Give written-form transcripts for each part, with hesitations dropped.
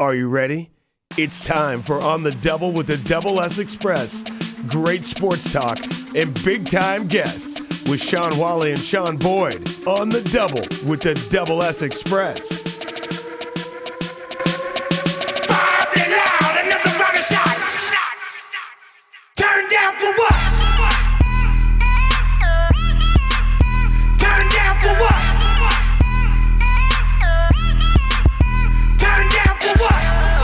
Are you ready? It's time for On the Double with the Double S Express. Great sports talk and big-time guests with Sean Wally and Sean Boyd on the Double with the Double S Express. Fire it loud and let the rocket shots. Turn down for what? Turn down for what? Turn down for what?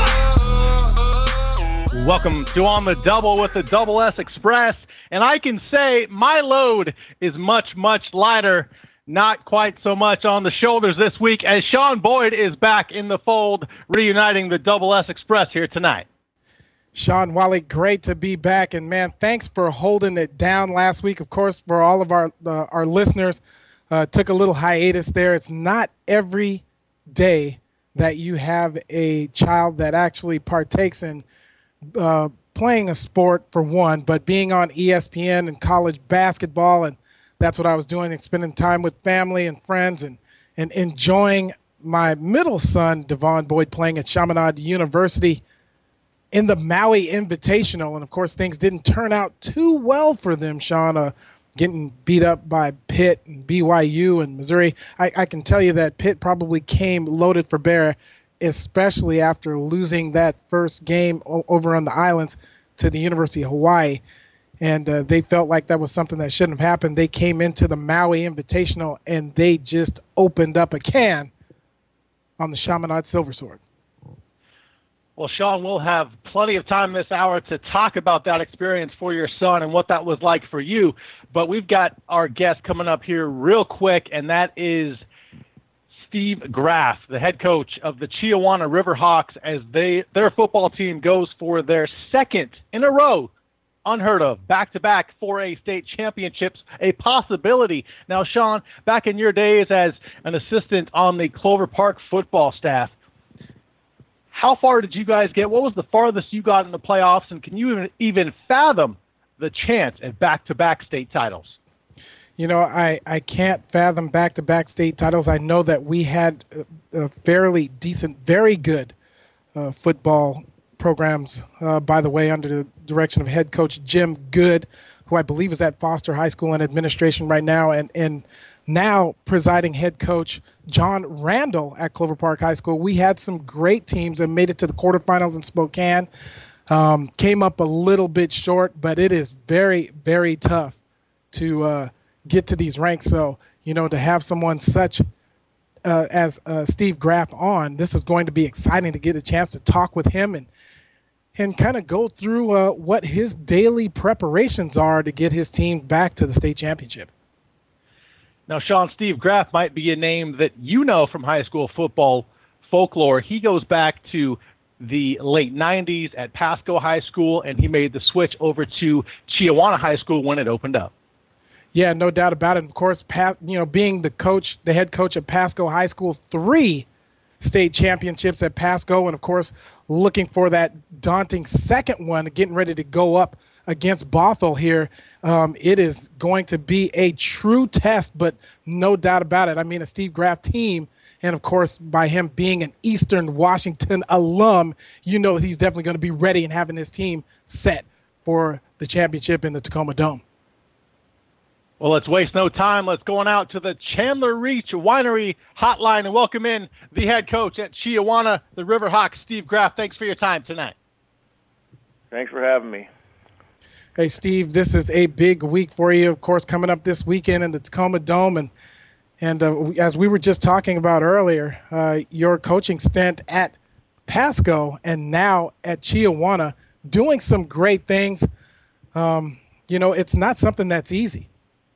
Welcome to On the Double with the Double S Express. And I can say my load is much, much lighter, not quite so much on the shoulders this week, as Sean Boyd is back in the fold, reuniting the Double S Express here tonight. Sean Wally, great to be back. And, man, thanks for holding it down last week. Of course, for all of our listeners, took a little hiatus there. It's not every day that you have a child that actually partakes in playing a sport, for one, but being on ESPN and college basketball, and that's what I was doing, and spending time with family and friends and enjoying my middle son, Devon Boyd, playing at Chaminade University in the Maui Invitational. And, of course, things didn't turn out too well for them, Sean, getting beat up by Pitt and BYU and Missouri. I can tell you that Pitt probably came loaded for bear, especially after losing that first game over on the islands to the University of Hawaii. And they felt like that was something that shouldn't have happened. They came into the Maui Invitational, and they just opened up a can on the Chaminade Silver Sword. Well, Sean, we'll have plenty of time this hour to talk about that experience for your son and what that was like for you. But we've got our guest coming up here real quick, and that is Steve Graf, the head coach of the Chiawana Riverhawks, as their football team goes for their second in a row, unheard of, back-to-back 4A state championships, a possibility. Now, Sean, back in your days as an assistant on the Clover Park football staff, how far did you guys get? What was the farthest you got in the playoffs, and can you even fathom the chance at back-to-back state titles? You know, I can't fathom back-to-back state titles. I know that we had a fairly decent, very good football programs, by the way, under the direction of head coach Jim Good, who I believe is at Foster High School in administration right now, and now presiding head coach John Randall at Clover Park High School. We had some great teams that made it to the quarterfinals in Spokane, came up a little bit short, but it is very, very tough to get to these ranks. So, you know, to have someone such as Steve Graf on, this is going to be exciting to get a chance to talk with him and kind of go through what his daily preparations are to get his team back to the state championship. Now, Sean, Steve Graf might be a name that you know from high school football folklore. He goes back to the late 90s at Pasco High School, and he made the switch over to Chiawana High School when it opened up. Yeah, no doubt about it. Of course, being the head coach at Pasco High School, 3 state championships at Pasco, and of course, looking for that daunting second one, getting ready to go up against Bothell here. It is going to be a true test, but no doubt about it. I mean, a Steve Graf team, and of course, by him being an Eastern Washington alum, you know he's definitely going to be ready and having his team set for the championship in the Tacoma Dome. Well, let's waste no time. Let's go on out to the Chandler Reach Winery hotline and welcome in the head coach at Chiawana, the Riverhawks, Steve Graf. Thanks for your time tonight. Thanks for having me. Hey, Steve, this is a big week for you, of course, coming up this weekend in the Tacoma Dome. And as we were just talking about earlier, your coaching stint at Pasco and now at Chiawana, doing some great things. It's not something that's easy.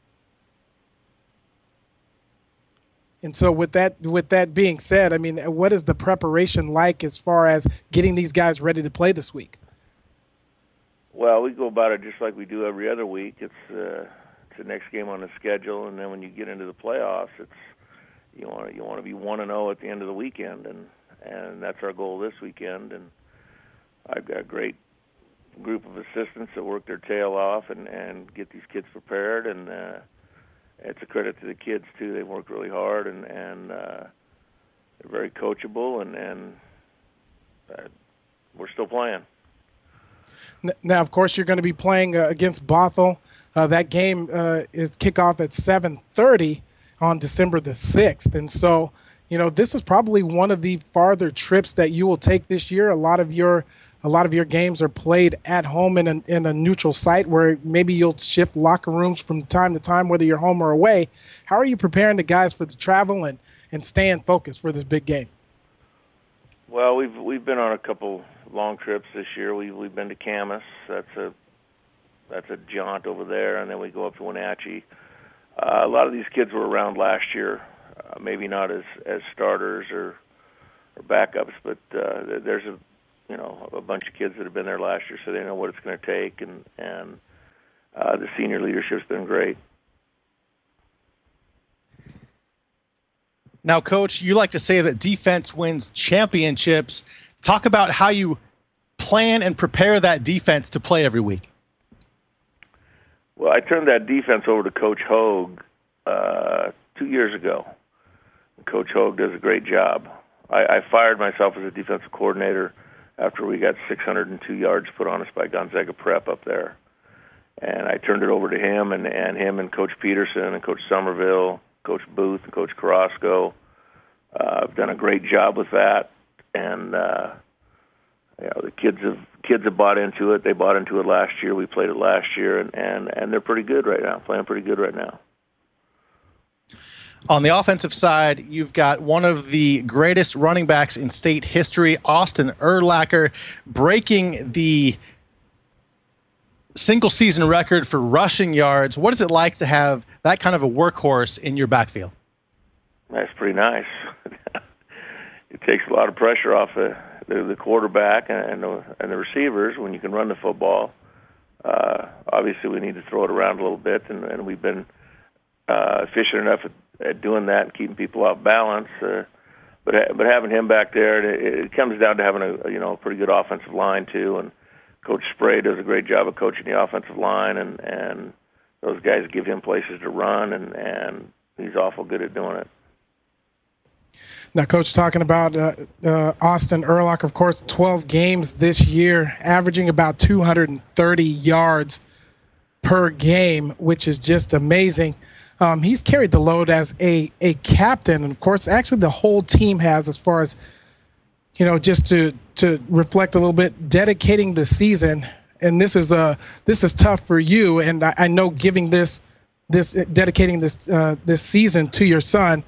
And so with that being said, I mean, what is the preparation like as far as getting these guys ready to play this week? Well, we go about it just like we do every other week. It's the next game on the schedule, and then when you get into the playoffs, it's you want to be 1-0 at the end of the weekend, and that's our goal this weekend. And I've got a great group of assistants that work their tail off and get these kids prepared, and it's a credit to the kids too. They work really hard and they're very coachable, and we're still playing. Now, of course, you're going to be playing against Bothell. That game is kickoff at 7:30 on December the 6th. And so, this is probably one of the farther trips that you will take this year. A lot of your games are played at home in a neutral site where maybe you'll shift locker rooms from time to time, whether you're home or away. How are you preparing the guys for the travel and staying focused for this big game? Well, we've been on a couple long trips this year. We've been to Camas. That's a jaunt over there, and then we go up to Wenatchee. A lot of these kids were around last year, maybe not as starters or backups, but there's a bunch of kids that have been there last year, so they know what it's going to take, and the senior leadership's been great. Now, Coach, you like to say that defense wins championships. Talk about how you plan and prepare that defense to play every week. Well, I turned that defense over to Coach Hogue 2 years ago. Coach Hogue does a great job. I fired myself as a defensive coordinator after we got 602 yards put on us by Gonzaga Prep up there. And I turned it over to him, and him and Coach Peterson and Coach Somerville, Coach Booth and Coach Carrasco have done a great job with that. And the kids have bought into it. They bought into it last year. We played it last year, and they're pretty good right now, playing pretty good right now. On the offensive side, you've got one of the greatest running backs in state history, Austin Urlacher, breaking the single-season record for rushing yards. What is it like to have that kind of a workhorse in your backfield? That's pretty nice. It takes a lot of pressure off the quarterback and the receivers when you can run the football. Obviously, we need to throw it around a little bit, and we've been efficient enough at doing that and keeping people off balance. But having him back there, it comes down to having a pretty good offensive line too. And Coach Spray does a great job of coaching the offensive line, and those guys give him places to run, and he's awful good at doing it. Now, Coach, talking about Austin Urlacher, of course, 12 games this year, averaging about 230 yards per game, which is just amazing. He's carried the load as a captain, and of course, actually the whole team has, as far as, just to reflect a little bit, dedicating the season. And this is tough for you, and I know giving dedicating this season to your son,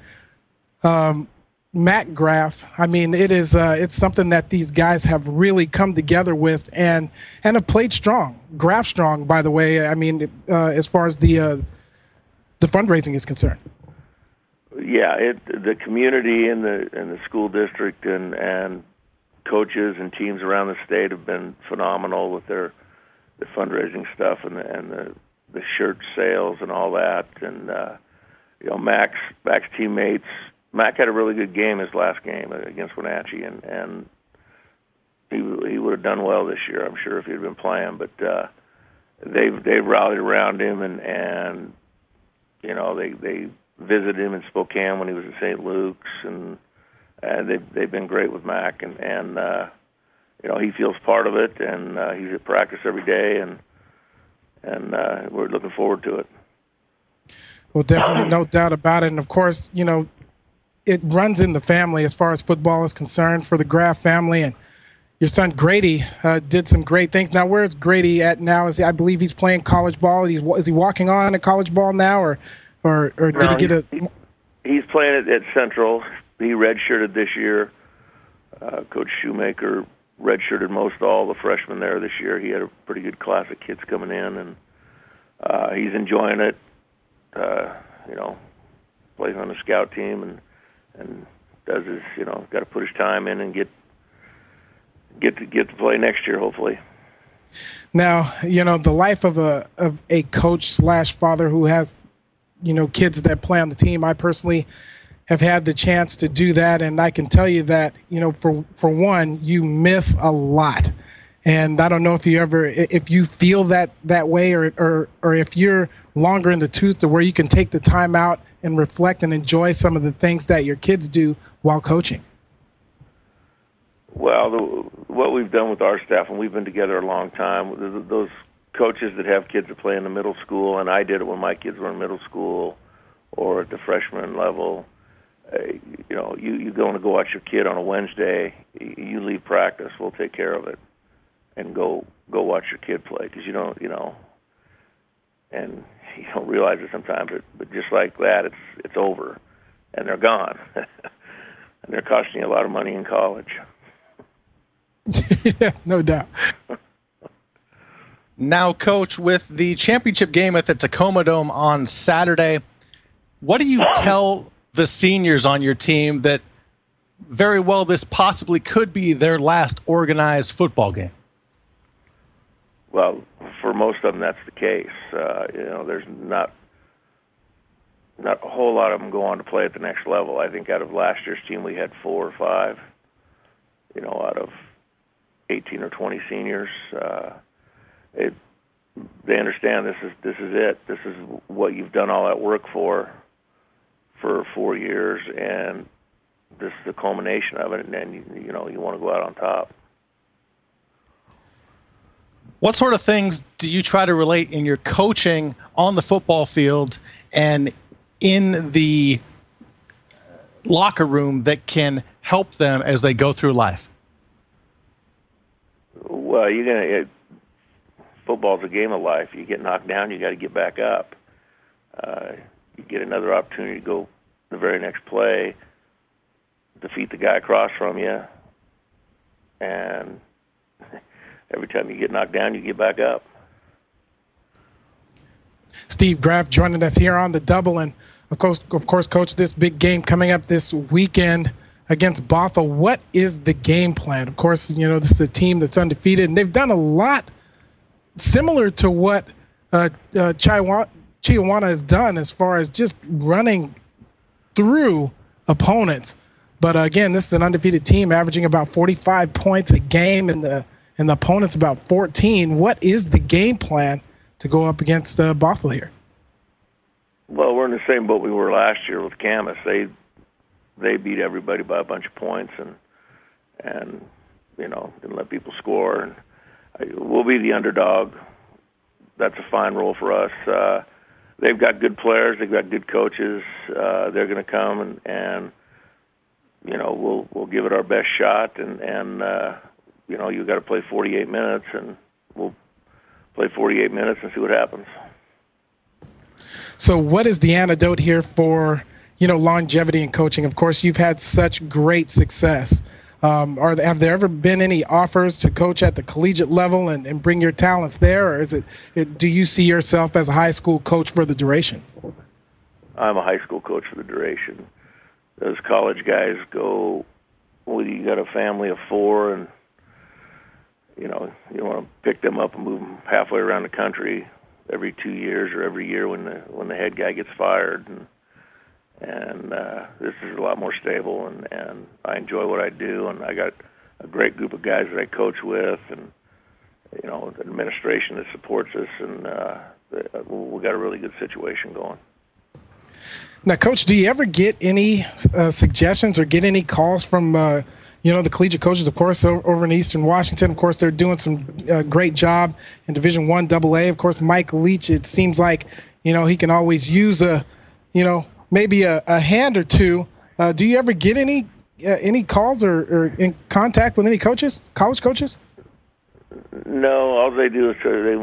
Matt Graff. I mean, it's something that these guys have really come together with and have played strong. Graff strong, by the way. I mean, as far as the fundraising is concerned. Yeah, the community and the school district and coaches and teams around the state have been phenomenal with the fundraising stuff and the shirt sales and all that. And Mac's teammates. Mac had a really good game his last game against Wenatchee, and he would have done well this year, I'm sure, if he'd been playing. But they've rallied around him, and they visited him in Spokane when he was at St. Luke's, and they've been great with Mac, and he feels part of it, and he's at practice every day, and we're looking forward to it. Well, definitely, no doubt about it. And of course, it runs in the family as far as football is concerned for the Graff family. And your son Grady did some great things. Now, where's Grady at now? I believe he's playing college ball. Is he walking on a college ball now, or did he get a? He's playing at Central. He redshirted this year. Coach Shoemaker redshirted most all the freshmen there this year. He had a pretty good class of kids coming in, and he's enjoying it. Plays on the scout team and does his, got to put his time in and get to play next year, hopefully. Now, the life of a coach / father who has, kids that play on the team. I personally have had the chance to do that, and I can tell you that, for one, you miss a lot. And I don't know if you feel that way, or if you're longer in the tooth to where you can take the time out and reflect and enjoy some of the things that your kids do while coaching. Well, what we've done with our staff, and we've been together a long time, those coaches that have kids that play in the middle school, and I did it when my kids were in middle school or at the freshman level. You going to go watch your kid on a Wednesday, you leave practice, we'll take care of it, and go watch your kid play, because you don't realize it sometimes, but just like that, it's over, and they're gone, and they're costing you a lot of money in college. Yeah, no doubt. Now, Coach, with the championship game at the Tacoma Dome on Saturday, what do you tell the seniors on your team that very well this possibly could be their last organized football game? Well, for most of them, that's the case. There's not a whole lot of them go on to play at the next level. I think out of last year's team, we had 4 or 5. Out of 18 or 20 seniors, they understand this is it. This is what you've done all that work for 4 years, and this is the culmination of it. And then you want to go out on top. What sort of things do you try to relate in your coaching on the football field and in the locker room that can help them as they go through life? Well, football's a game of life. You get knocked down, you got to get back up. You get another opportunity to go the very next play, defeat the guy across from you, and every time you get knocked down, you get back up. Steve Graff joining us here on the Double, and of course, Coach, this big game coming up this weekend against Bothell. What is the game plan? Of course, this is a team that's undefeated, and they've done a lot similar to what Chiawana has done as far as just running through opponents. But again, this is an undefeated team averaging about 45 points a game, and the opponent's about 14. What is the game plan to go up against Bothell here? Well, we're in the same boat we were last year with Camas. They beat everybody by a bunch of points, and didn't let people score. And we'll be the underdog. That's a fine role for us. They've got good players. They've got good coaches. They're going to come and we'll give it our best shot. And you got to play 48 minutes, and we'll play 48 minutes and see what happens. So, what is the antidote here for longevity in coaching? Of course, you've had such great success. Have there ever been any offers to coach at the collegiate level and bring your talents there, or do you see yourself as a high school coach for the duration? I'm a high school coach for the duration. Those college guys go, well, you got a family of 4, and you want to pick them up and move them halfway around the country every 2 years or every year when the head guy gets fired. And this is a lot more stable, and I enjoy what I do, and I got a great group of guys that I coach with, and the administration that supports us, and we got a really good situation going. Now, Coach, do you ever get any suggestions or get any calls from the collegiate coaches, of course, over in Eastern Washington? Of course, they're doing some great job in Division I AA. Of course, Mike Leach, it seems like he can always use maybe a hand or two. Do you ever get any calls or in contact with any coaches, college coaches? No, all they do is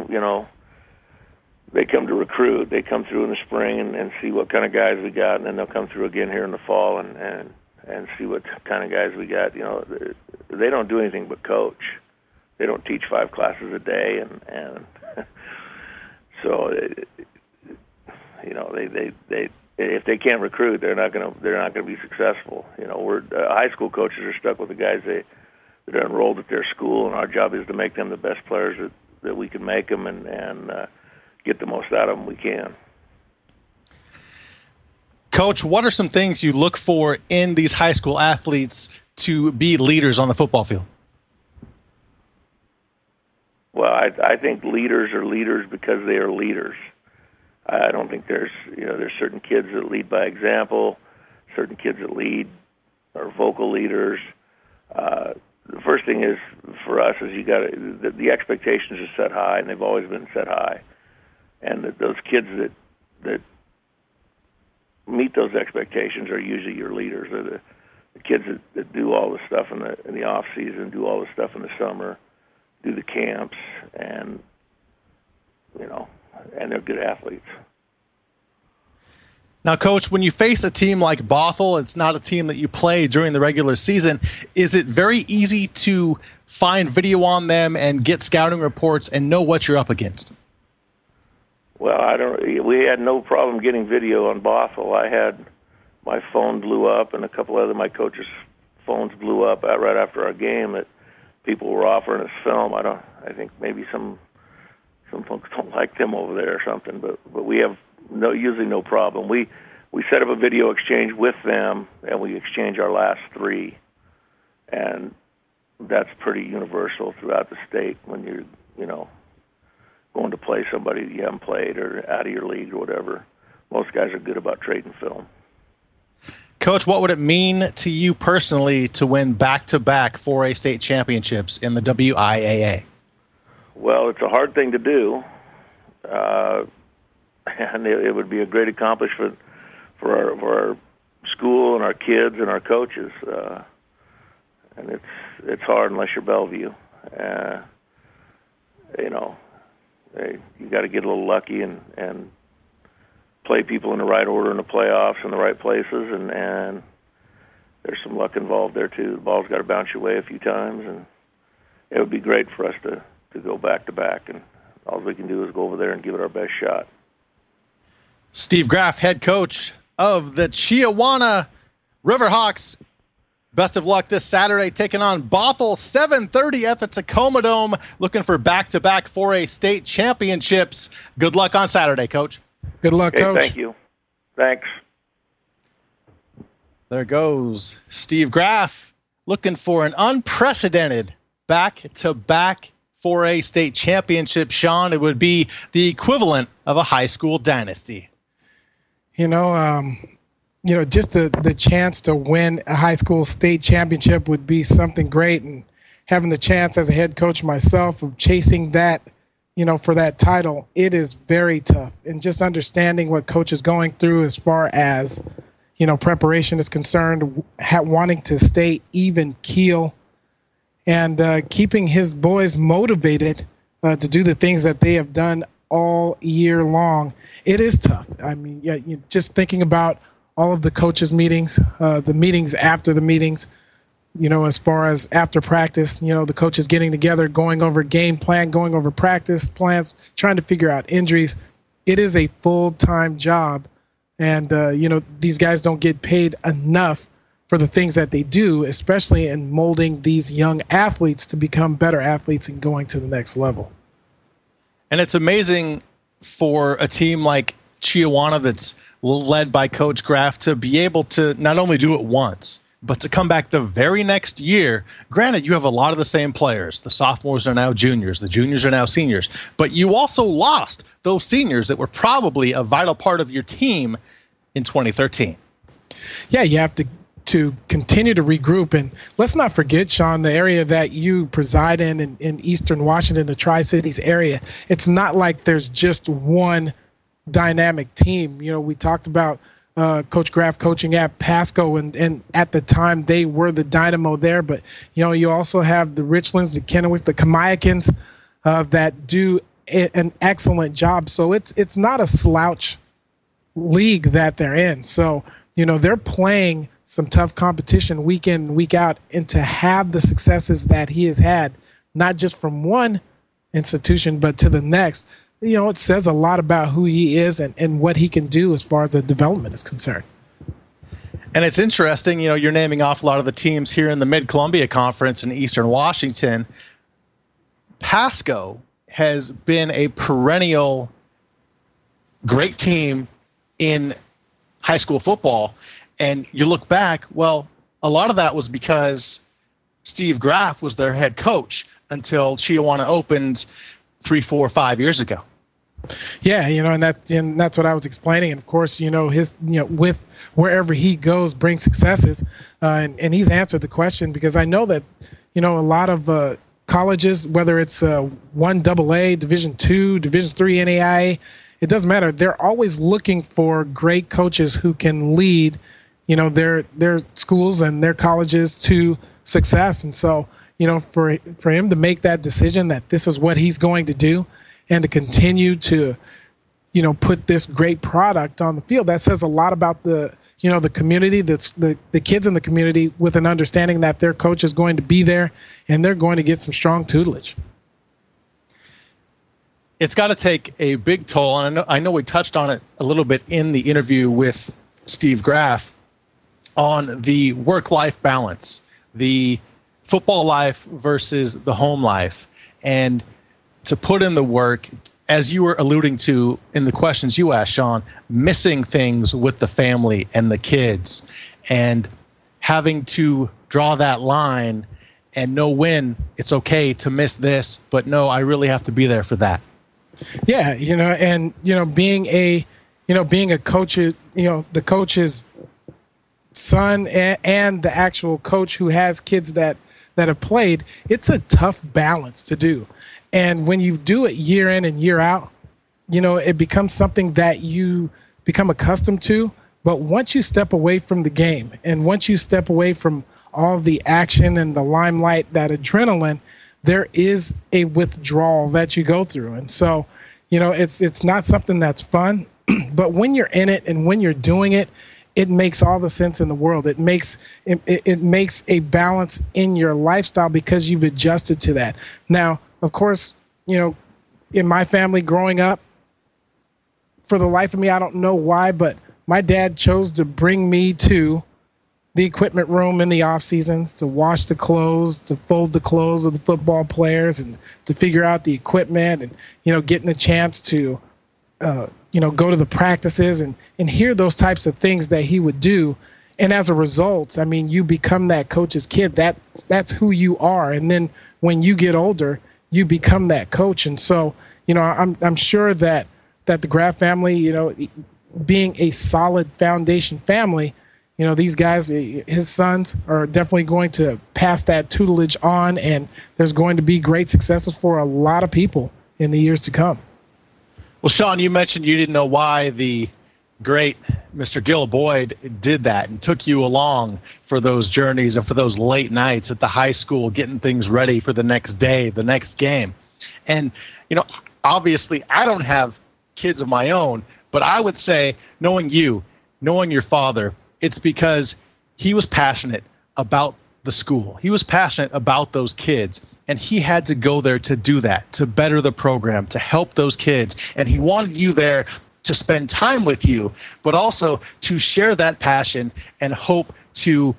they come to recruit. They come through in the spring and see what kind of guys we got, and then they'll come through again here in the fall and see what kind of guys we got. They don't do anything but coach. They don't teach 5 classes a day, and so they if they can't recruit, they're not going to be successful. We're high school coaches are stuck with the guys that are enrolled at their school, and our job is to make them the best players that we can make them, and get the most out of them we can. Coach, what are some things you look for in these high school athletes to be leaders on the football field? Well, I think leaders are leaders because they are leaders. I don't think there's certain kids that lead by example, certain kids that lead are vocal leaders. the first thing is for us is you got to the expectations are set high, and they've always been set high, and those kids that meet those expectations are usually your leaders. They're the kids that do all the stuff in the off season, do all the stuff in the summer, do the camps, and and they're good athletes. Now, Coach, when you face a team like Bothell, it's not a team that you play during the regular season. Is it very easy to find video on them and get scouting reports and know what you're up against? Well, we had no problem getting video on Bothell. My phone blew up, and a couple other my coaches' phones blew up right after our game that people were offering us film. I think maybe some folks don't like them over there or something, but we have usually no problem. We set up a video exchange with them, and we exchange our last three, and that's pretty universal throughout the state when you're going to play somebody you haven't played or out of your league or whatever. Most guys are good about trading film. Coach, what would it mean to you personally to win back-to-back 4A state championships in the WIAA? Well, it's a hard thing to do. And it would be a great accomplishment for our school and our kids and our coaches. And it's hard unless you're Bellevue. You got to get a little lucky and play people in the right order in the playoffs in the right places, and there's some luck involved there too. The ball's got to bounce your way a few times, and it would be great for us to go back to back, and all we can do is go over there and give it our best shot. Steve Graff, head coach of the Chiawana Riverhawks. Best of luck this Saturday, taking on Bothell, 7:30 at the Tacoma Dome, looking for back-to-back 4A state championships. Good luck on Saturday, Coach. Good luck, Coach. Thank you. Thanks. There goes Steve Graff, looking for an unprecedented back-to-back 4A state championship. Sean, it would be the equivalent of a high school dynasty. Just the chance to win a high school state championship would be something great, and having the chance as a head coach myself of chasing that, for that title, it is very tough. And just understanding what coach is going through as far as, preparation is concerned, wanting to stay even keel and keeping his boys motivated to do the things that they have done all year long. It is tough. I mean, just thinking about all of the coaches' meetings, the meetings after the meetings, as far as after practice, the coaches getting together, going over game plan, going over practice plans, trying to figure out injuries. It is a full-time job, and, these guys don't get paid enough for the things that they do, especially in molding these young athletes to become better athletes and going to the next level. And it's amazing for a team like Chiawana that's led by Coach Graff to be able to not only do it once, but to come back the very next year. Granted, you have a lot of the same players. The sophomores are now juniors. The juniors are now seniors. But you also lost those seniors that were probably a vital part of your team in 2013. Yeah, you have to continue to regroup. And let's not forget, Sean, the area that you preside in Eastern Washington, the Tri-Cities area, it's not like there's just one dynamic team. We talked about Coach Graff coaching at Pasco, and at the time they were the dynamo there. But, you also have the Richlands, the Kennewicks, the Kamiakans that do an excellent job. So it's not a slouch league that they're in. So, they're playing some tough competition week in and week out, and to have the successes that he has had, not just from one institution, but to the next, it says a lot about who he is and what he can do as far as the development is concerned. And it's interesting, you're naming off a lot of the teams here in the Mid-Columbia Conference in Eastern Washington. Pasco has been a perennial great team in high school football. And you look back, well, a lot of that was because Steve Graff was their head coach until Chiawana opened 3, 4, 5 years ago. Yeah, and that's what I was explaining. And of course, his with wherever he goes brings successes, and he's answered the question, because I know that a lot of colleges, whether it's 1AA, Division II, Division III NAIA, it doesn't matter. They're always looking for great coaches who can lead, their schools and their colleges to success. And so, for him to make that decision that this is what he's going to do and to continue to, put this great product on the field, that says a lot about the community, the kids in the community, with an understanding that their coach is going to be there and they're going to get some strong tutelage. It's got to take a big toll, and I know we touched on it a little bit in the interview with Steve Graff on the work-life balance, the football life versus the home life, and to put in the work, as you were alluding to in the questions you asked, Sean, missing things with the family and the kids, and having to draw that line and know when it's okay to miss this, but no, I really have to be there for that. Yeah, being a coach, the coach's son and the actual coach who has kids that have played, it's a tough balance to do. And when you do it year in and year out, it becomes something that you become accustomed to. But once you step away from the game and once you step away from all the action and the limelight, that adrenaline, there is a withdrawal that you go through. And so, it's not something that's fun, but when you're in it and when you're doing it, it makes all the sense in the world. It makes a balance in your lifestyle because you've adjusted to that. Now, of course, in my family growing up, for the life of me, I don't know why, but my dad chose to bring me to the equipment room in the off seasons to wash the clothes, to fold the clothes of the football players, and to figure out the equipment, and getting a chance to go to the practices and hear those types of things that he would do. And as a result, I mean, you become that coach's kid. That's who you are. And then when you get older, you become that coach. And so, I'm sure that the Graff family, being a solid foundation family, these guys, his sons, are definitely going to pass that tutelage on, and there's going to be great successes for a lot of people in the years to come. Well, Sean, you mentioned you didn't know why the great Mr. Gil Boyd did that and took you along for those journeys and for those late nights at the high school, getting things ready for the next day, the next game. And, obviously I don't have kids of my own, but I would say, knowing your father, it's because he was passionate about the school. He was passionate about those kids, and he had to go there to do that, to better the program, to help those kids. And he wanted you there to spend time with you, but also to share that passion and hope to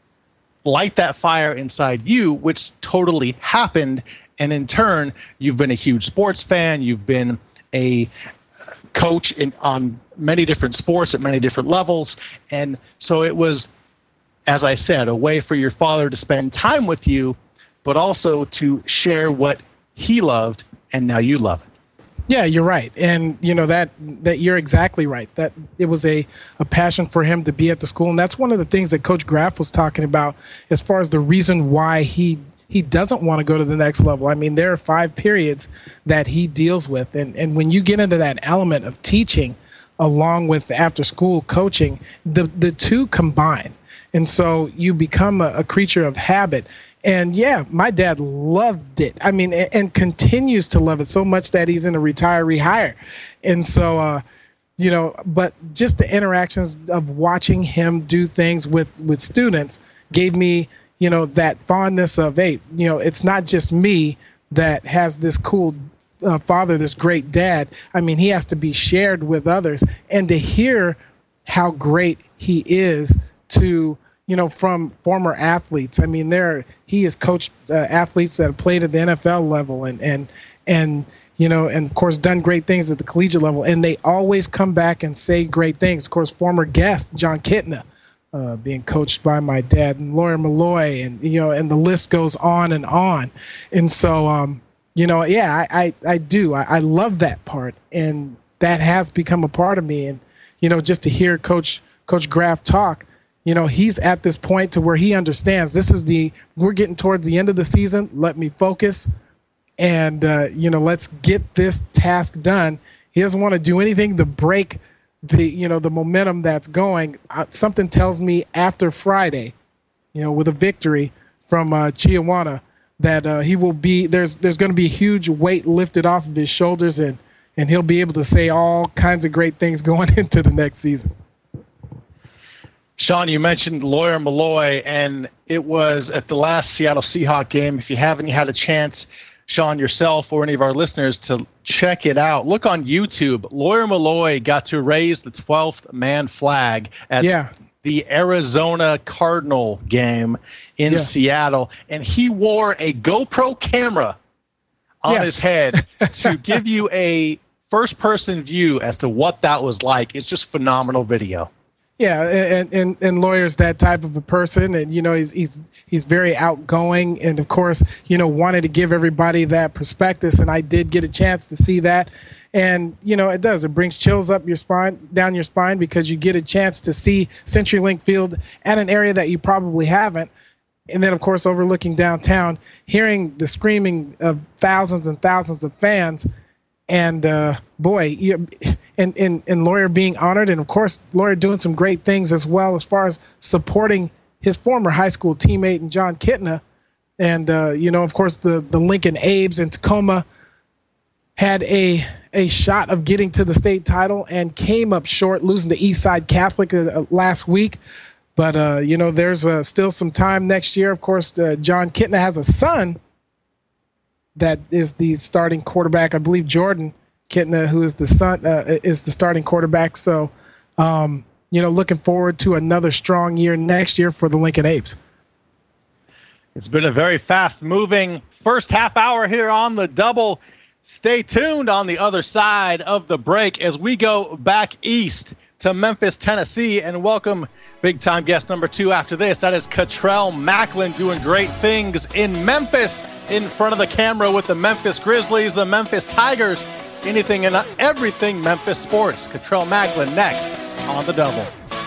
light that fire inside you, which totally happened. And in turn, you've been a huge sports fan. You've been a coach on many different sports at many different levels. And so it was, as I said, a way for your father to spend time with you, but also to share what he loved, and now you love it. Yeah, you're right. And that you're exactly right. That it was a passion for him to be at the school. And that's one of the things that Coach Graff was talking about as far as the reason why he doesn't want to go to the next level. I mean, there are 5 periods that he deals with. And when you get into that element of teaching along with the after school coaching, the two combine. And so you become a creature of habit. And yeah, my dad loved it. I mean, and continues to love it so much that he's in a retiree hire. And so, but just the interactions of watching him do things with students gave me, that fondness of, hey, it's not just me that has this cool father, this great dad. I mean, he has to be shared with others. And to hear how great he is to, from former athletes. I mean, he has coached athletes that have played at the NFL level and of course done great things at the collegiate level. And they always come back and say great things. Of course, former guest John Kitna, being coached by my dad, and Lawyer Malloy, and and the list goes on and on. And so, I do. I love that part, and that has become a part of me. And just to hear Coach Graff talk, he's at this point to where he understands we're getting towards the end of the season. Let me focus and, let's get this task done. He doesn't want to do anything to break the momentum that's going. Something tells me after Friday, with a victory from Chiawana, that he will be there's going to be a huge weight lifted off of his shoulders, and he'll be able to say all kinds of great things going into the next season. Sean, you mentioned Lawyer Milloy, and it was at the last Seattle Seahawks game. If you haven't had a chance, Sean, yourself or any of our listeners, to check it out, look on YouTube. Lawyer Milloy got to raise the 12th man flag at the Arizona Cardinal game in Seattle, and he wore a GoPro camera on his head to give you a first-person view as to what that was like. It's just phenomenal video. Yeah, and Lawyer's that type of a person, and he's very outgoing, and of course wanted to give everybody that perspective, and I did get a chance to see that, and it brings chills up your spine, down your spine, because you get a chance to see CenturyLink Field at an area that you probably haven't, and then of course overlooking downtown, hearing the screaming of thousands and thousands of fans. And and Lawyer being honored, and of course Lawyer doing some great things as well as far as supporting his former high school teammate and Jon Kitna, and of course the Lincoln Abes in Tacoma had a shot of getting to the state title and came up short, losing to Eastside Catholic last week. But there's still some time next year. Of course, Jon Kitna has a son that is the starting quarterback. I believe Jordan Kitna, who is the son, is the starting quarterback. So, looking forward to another strong year next year for the Lincoln Abes. It's been a very fast-moving first half hour here on the Double. Stay tuned on the other side of the break as we go back east to Memphis, Tennessee, and welcome big-time guest number 2 after this. That is Catrell Macklin doing great things in Memphis in front of the camera with the Memphis Grizzlies, the Memphis Tigers, anything and everything Memphis sports. Catrell Macklin next on the Double.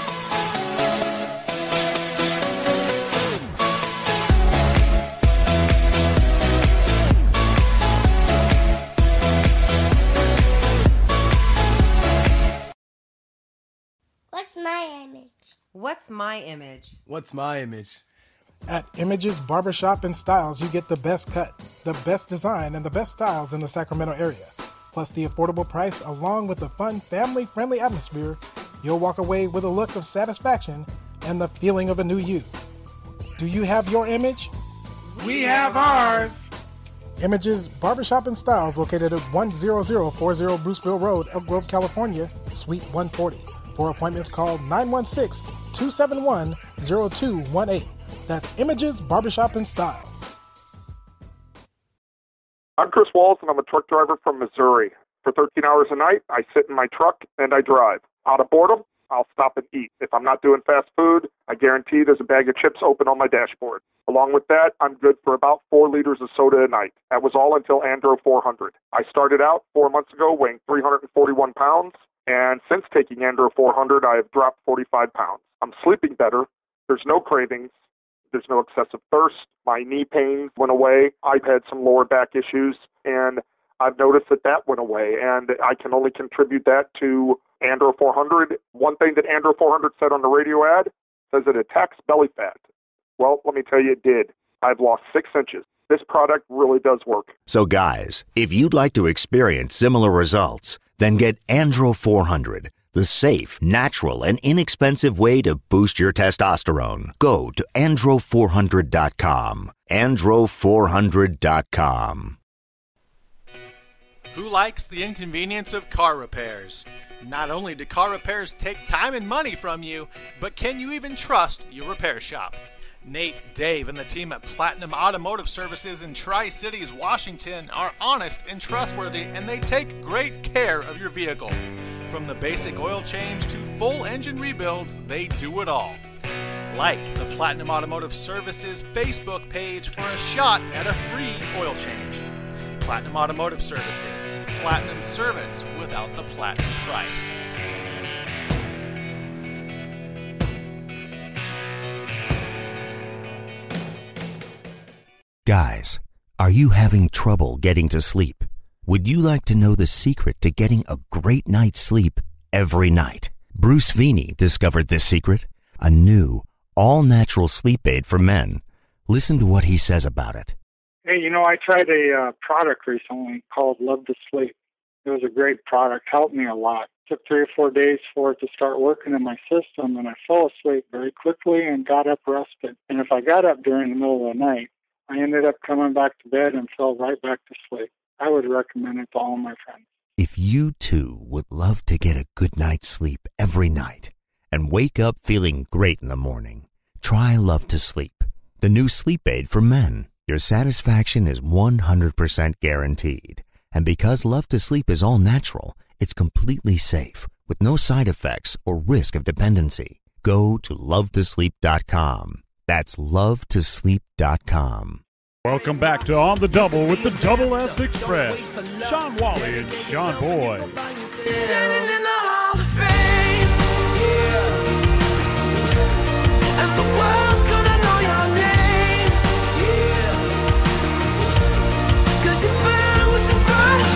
What's my image? What's my image? What's my image? At Images Barbershop and Styles, you get the best cut, the best design, and the best styles in the Sacramento area. Plus the affordable price, along with the fun, family-friendly atmosphere, you'll walk away with a look of satisfaction and the feeling of a new you. Do you have your image? We have ours. Images Barbershop and Styles, located at 10040 Bruceville Road, Elk Grove, California, Suite 140. For appointments, call 916-271-0218. That's Images Barbershop and Styles. I'm Chris Walls, and I'm a truck driver from Missouri. For 13 hours a night, I sit in my truck and I drive. Out of boredom, I'll stop and eat. If I'm not doing fast food, I guarantee there's a bag of chips open on my dashboard. Along with that, I'm good for about 4 liters of soda a night. That was all until Andro 400. I started out 4 months ago weighing 341 pounds, and since taking Andro 400, I have dropped 45 pounds. I'm sleeping better. There's no cravings. There's no excessive thirst. My knee pain went away. I've had some lower back issues, and I've noticed that went away, and I can only contribute that to Andro 400. One thing that Andro 400 said on the radio ad says it attacks belly fat. Well, let me tell you, it did. I've lost 6 inches. This product really does work. So guys, if you'd like to experience similar results, then get Andro 400, the safe, natural, and inexpensive way to boost your testosterone. Go to andro400.com. andro400.com. Who likes the inconvenience of car repairs? Not only do car repairs take time and money from you, but can you even trust your repair shop? Nate, Dave, and the team at Platinum Automotive Services in Tri-Cities, Washington are honest and trustworthy, and they take great care of your vehicle. From the basic oil change to full engine rebuilds, they do it all. Like the Platinum Automotive Services Facebook page for a shot at a free oil change. Platinum Automotive Services. Platinum service without the platinum price. Guys, are you having trouble getting to sleep? Would you like to know the secret to getting a great night's sleep every night? Bruce Feeney discovered this secret, a new, all-natural sleep aid for men. Listen to what he says about it. Hey, I tried a product recently called Love to Sleep. It was a great product, helped me a lot. It took 3 or 4 days for it to start working in my system, and I fell asleep very quickly and got up rested. And if I got up during the middle of the night, I ended up coming back to bed and fell right back to sleep. I would recommend it to all my friends. If you, too, would love to get a good night's sleep every night and wake up feeling great in the morning, try Love to Sleep, the new sleep aid for men. Your satisfaction is 100% guaranteed. And because Love to Sleep is all natural, it's completely safe, with no side effects or risk of dependency. Go to lovetosleep.com. That's lovetosleep.com. Welcome back to On the Double with the Double S Express. Sean Wally and Sean Boyd. Standing in the Hall of Fame, and the world's gonna know your name, 'cause you burn with the burst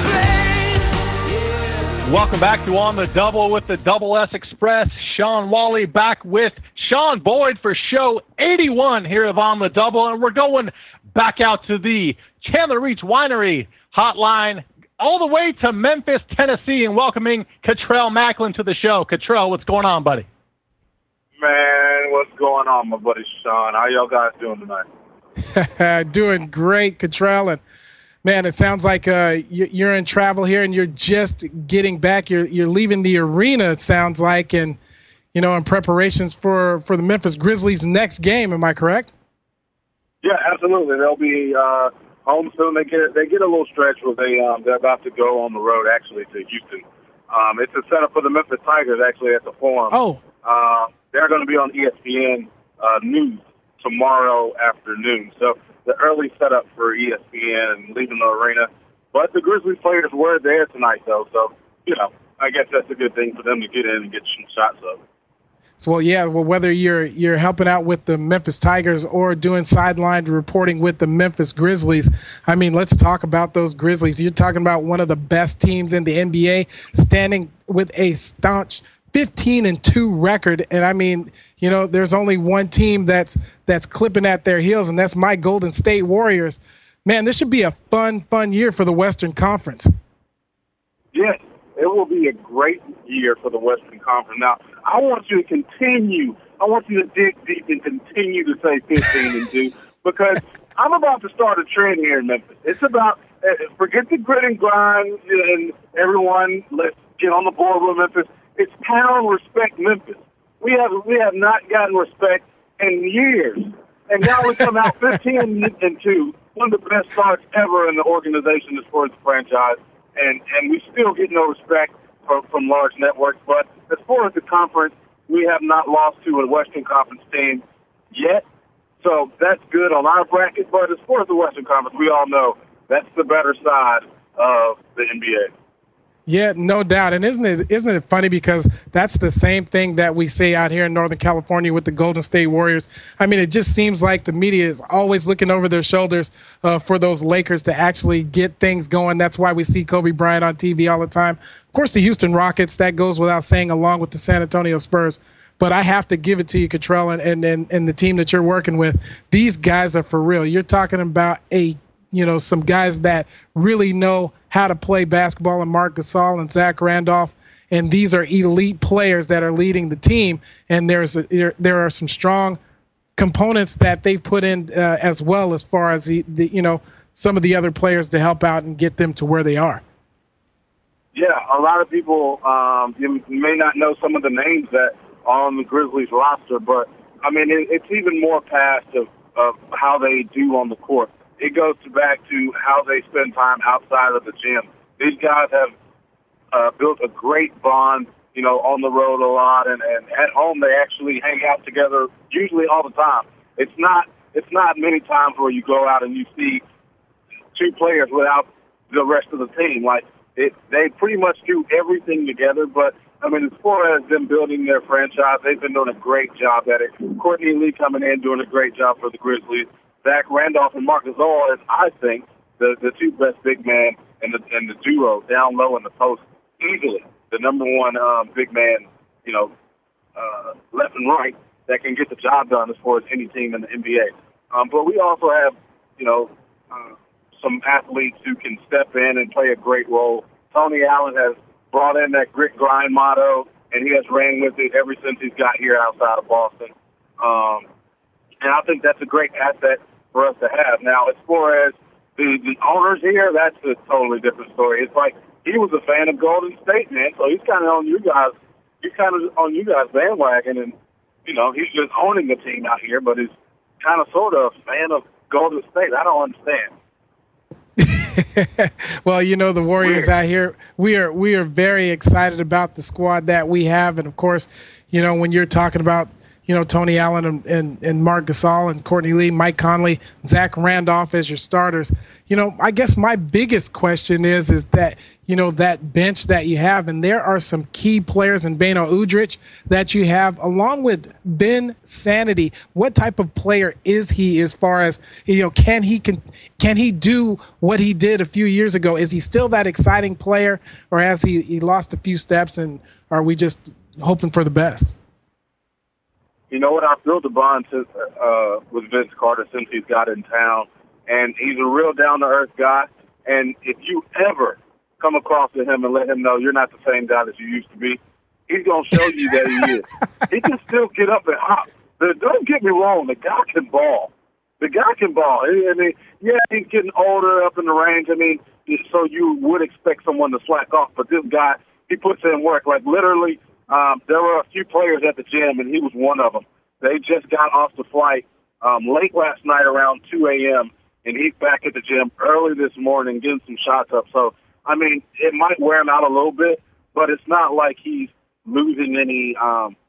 flame. Welcome back to On the Double with the Double S Express. Sean Wally back with Sean Boyd for show 81 here of On the Double, and we're going back out to the Chandler Reach Winery hotline all the way to Memphis, Tennessee, and welcoming Cottrell Macklin to the show. Cottrell, what's going on, buddy? Man, what's going on, my buddy Sean? How y'all guys doing tonight? Doing great, Cottrell. And, man, it sounds like you're in travel here and you're just getting back. You're leaving the arena, it sounds like, and, in preparations for the Memphis Grizzlies' next game. Am I correct? Yeah, absolutely. They'll be home soon. They get a little stretch where they're about to go on the road actually to Houston. It's a setup for the Memphis Tigers actually at the Forum. Oh, they're going to be on ESPN News tomorrow afternoon. So the early setup for ESPN and leaving the arena. But the Grizzlies players were there tonight though, so I guess that's a good thing for them to get in and get some shots up. So, whether you're helping out with the Memphis Tigers or doing sideline reporting with the Memphis Grizzlies, let's talk about those Grizzlies. You're talking about one of the best teams in the NBA, standing with a staunch 15-2 record. And there's only one team that's clipping at their heels, and that's my Golden State Warriors. Man, this should be a fun year for the Western Conference. Yes, it will be a great year for the Western Conference. Now, I want you to continue. I want you to dig deep and continue to say 15-2 because I'm about to start a trend here in Memphis. It's about forget the grit and grind and everyone. Let's get on the board with Memphis. It's pound respect Memphis. We have not gotten respect in years, and now we come out 15-2, one of the best starts ever in the organization as far as the franchise, and we still get no respect from large networks. But as far as the conference, we have not lost to a Western Conference team yet. So that's good on our bracket. But as far as the Western Conference, we all know that's the better side of the NBA. Yeah, no doubt. And isn't it funny because that's the same thing that we say out here in Northern California with the Golden State Warriors. It just seems like the media is always looking over their shoulders for those Lakers to actually get things going. That's why we see Kobe Bryant on TV all the time. Of course, the Houston Rockets, that goes without saying, along with the San Antonio Spurs. But I have to give it to you, Cottrell, and the team that you're working with. These guys are for real. You're talking about some guys that really know how to play basketball, and Marc Gasol and Zach Randolph, and these are elite players that are leading the team. And there are some strong components that they put in as well, as far as some of the other players to help out and get them to where they are. Yeah, a lot of people you may not know some of the names that are on the Grizzlies roster, but it's even more past of how they do on the court. It goes back to how they spend time outside of the gym. These guys have built a great bond, on the road a lot, and at home they actually hang out together usually all the time. It's not many times where you go out and you see two players without the rest of the team. They pretty much do everything together, but as far as them building their franchise, they've been doing a great job at it. Courtney Lee coming in, doing a great job for the Grizzlies. Zach Randolph and Marc Gasol is, I think, the two best big men in the duo down low in the post, easily the number one big man, left and right that can get the job done as far as any team in the NBA. But we also have, some athletes who can step in and play a great role. Tony Allen has brought in that grit grind motto, and he has ran with it ever since he's got here outside of Boston. And I think that's a great asset for us to have. Now, as far as the owners here, that's a totally different story. It's like he was a fan of Golden State, man, so he's kind of on you guys. He's kind of on you guys' bandwagon, and he's just owning the team out here, but he's kind of sort of a fan of Golden State. I don't understand. Well, the Warriors out here, we are very excited about the squad that we have, and of course, when you're talking about Tony Allen and Marc Gasol and Courtney Lee, Mike Conley, Zach Randolph as your starters. I guess my biggest question is that that bench that you have, and there are some key players in Beno Udrih that you have, along with Ben Sanity. What type of player is he as far as, can he do what he did a few years ago? Is he still that exciting player, or has he lost a few steps, and are we just hoping for the best? You know what? I've built a bond with Vince Carter since he's got in town, and he's a real down-to-earth guy, and if you ever come across to him and let him know you're not the same guy that you used to be, he's going to show you that he is. He can still get up and hop. Don't get me wrong, the guy can ball. The guy can ball. I mean, yeah, he's getting older up in the range. I mean, so you would expect someone to slack off, but this guy, he puts in work. Like, literally, there were a few players at the gym, and he was one of them. They just got off the flight late last night around 2 a.m., and he's back at the gym early this morning getting some shots up. So, I mean, it might wear him out a little bit, but it's not like he's losing any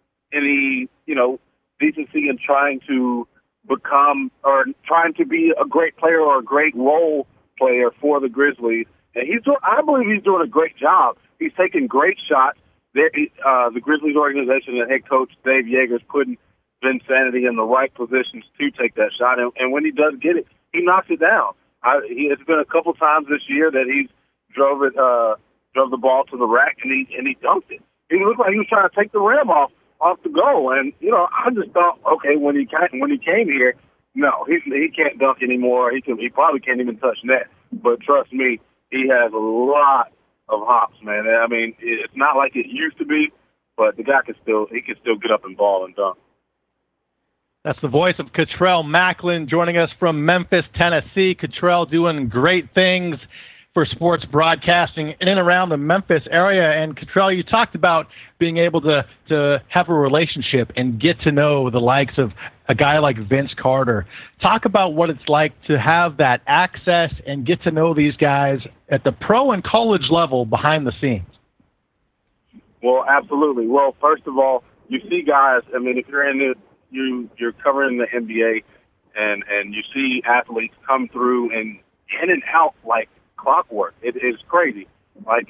decency in trying to become or trying to be a great player or a great role player for the Grizzlies. And I believe he's doing a great job. He's taking great shots. The Grizzlies organization and head coach Dave Yeager's putting Ben Sanity in the right positions to take that shot. And when he does get it, he knocks it down. It's been a couple times this year that he's drove the ball to the rack, and he dunked it. He looked like he was trying to take the rim off the goal. And I just thought, okay, when he came here, no, he can't dunk anymore. He probably can't even touch net. But trust me, he has a lot of hops, man. I mean, it's not like it used to be, but the guy can still get up and ball and dunk. That's the voice of Cottrell Macklin joining us from Memphis, Tennessee. Cottrell doing great things for sports broadcasting in and around the Memphis area. And Cottrell, you talked about being able to have a relationship and get to know the likes of a guy like Vince Carter. Talk about what it's like to have that access and get to know these guys at the pro and college level behind the scenes. Well, absolutely. Well, first of all, you see guys, I mean, if you're in it, you're covering the NBA and you see athletes come through and in and out like clockwork. It is crazy. Like,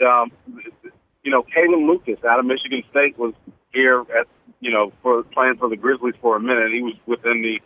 Caleb Lucas out of Michigan State was here for playing for the Grizzlies for a minute. He was within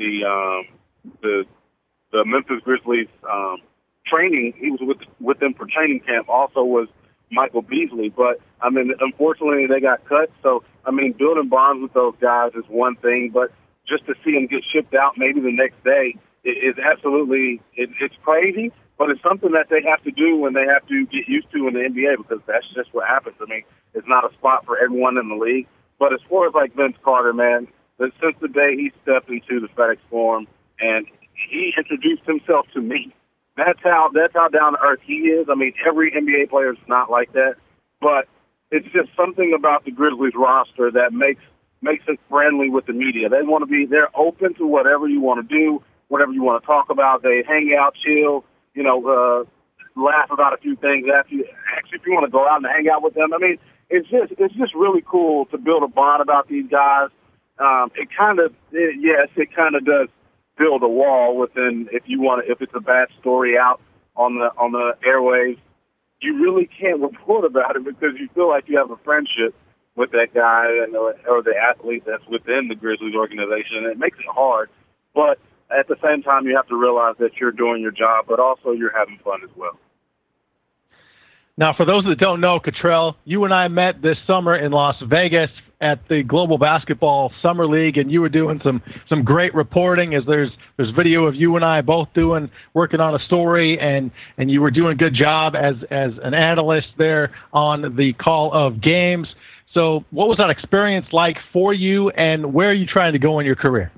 the Memphis Grizzlies training. He was with them for training camp. Also was Michael Beasley, but I mean, unfortunately, they got cut. So, I mean, building bonds with those guys is one thing, but just to see them get shipped out maybe the next day is absolutely it's crazy. But it's something that they have to do and they have to get used to in the NBA because that's just what happens. I mean, it's not a spot for everyone in the league. But as far as like Vince Carter, man, since the day he stepped into the FedEx Forum and he introduced himself to me, that's how down to earth he is. I mean, every NBA player is not like that, but it's just something about the Grizzlies roster that makes it friendly with the media. They're open to whatever you want to do, whatever you want to talk about. They hang out, chill, laugh about a few things. Actually, if you want to go out and hang out with them, I mean, it's just really cool to build a bond about these guys. It kind of does build a wall within. If it's a bad story out on the airwaves, you really can't report about it because you feel like you have a friendship with that guy or the athlete that's within the Grizzlies organization. And it makes it hard. But at the same time, you have to realize that you're doing your job, but also you're having fun as well. Now, for those that don't know, Cottrell, you and I met this summer in Las Vegas at the Global Basketball Summer League, and you were doing some great reporting. As there's video of you and I both working on a story, and you were doing a good job as an analyst there on the call of games. So, what was that experience like for you, and where are you trying to go in your career?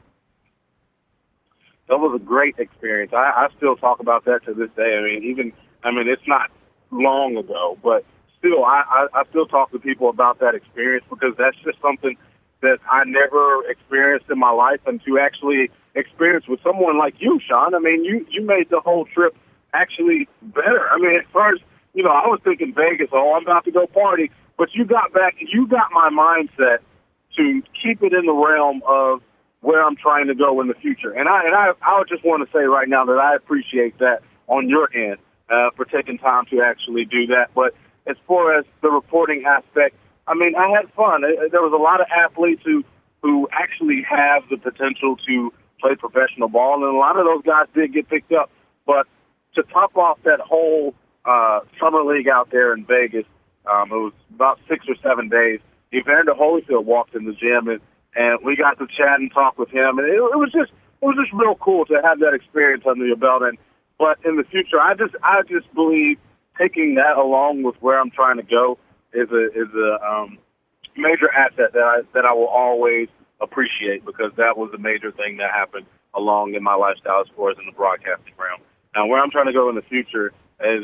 That was a great experience. I still talk about that to this day. It's not long ago, but still, I still talk to people about that experience because that's just something that I never experienced in my life, and to actually experience with someone like you, Sean. I mean, you made the whole trip actually better. I mean, at first, I was thinking Vegas, I'm about to go party, but you got my mindset to keep it in the realm of where I'm trying to go in the future. And I would just want to say right now that I appreciate that on your end. For taking time to actually do that. But as far as the reporting aspect, I had fun. There was a lot of athletes who actually have the potential to play professional ball, and a lot of those guys did get picked up. But to top off that whole summer league out there in Vegas, it was about 6 or 7 days. Evander Holyfield walked in the gym, and we got to chat and talk with him, and it was just real cool to have that experience under your belt. But in the future, I just believe taking that along with where I'm trying to go is a major asset that I will always appreciate, because that was a major thing that happened along in my lifestyle as far as in the broadcasting realm. Now, where I'm trying to go in the future is,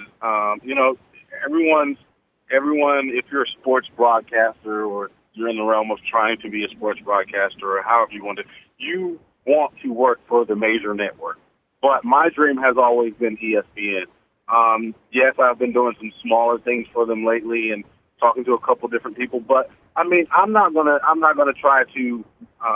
everyone, if you're a sports broadcaster or you're in the realm of trying to be a sports broadcaster or however you want to work for the major network. But my dream has always been ESPN. Yes, I've been doing some smaller things for them lately and talking to a couple different people. But I'm not gonna try to,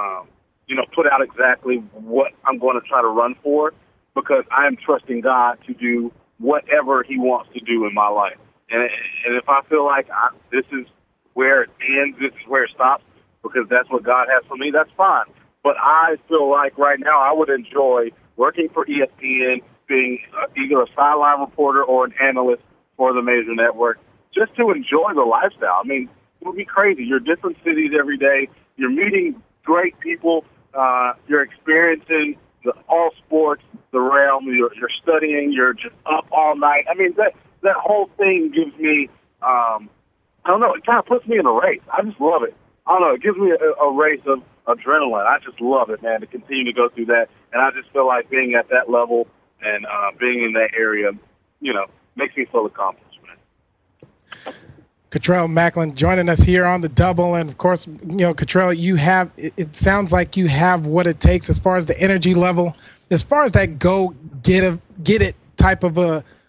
put out exactly what I'm going to try to run for, because I am trusting God to do whatever He wants to do in my life. And if I feel like this is where it ends, this is where it stops, because that's what God has for me, that's fine. But I feel like right now I would enjoy working for ESPN, being either a sideline reporter or an analyst for the major network, just to enjoy the lifestyle. It would be crazy. You're different cities every day. You're meeting great people. You're experiencing all sports, the realm. You're studying. You're just up all night. That whole thing gives me, I don't know, it kind of puts me in a race. I just love it. I don't know, it gives me a race of adrenaline. I just love it, man, to continue to go through that. And I just feel like being at that level and being in that area, makes me feel accomplished, man. Cottrell Macklin joining us here on the Double. And, of course, Cottrell, it sounds like you have what it takes as far as the energy level, as far as that get it type of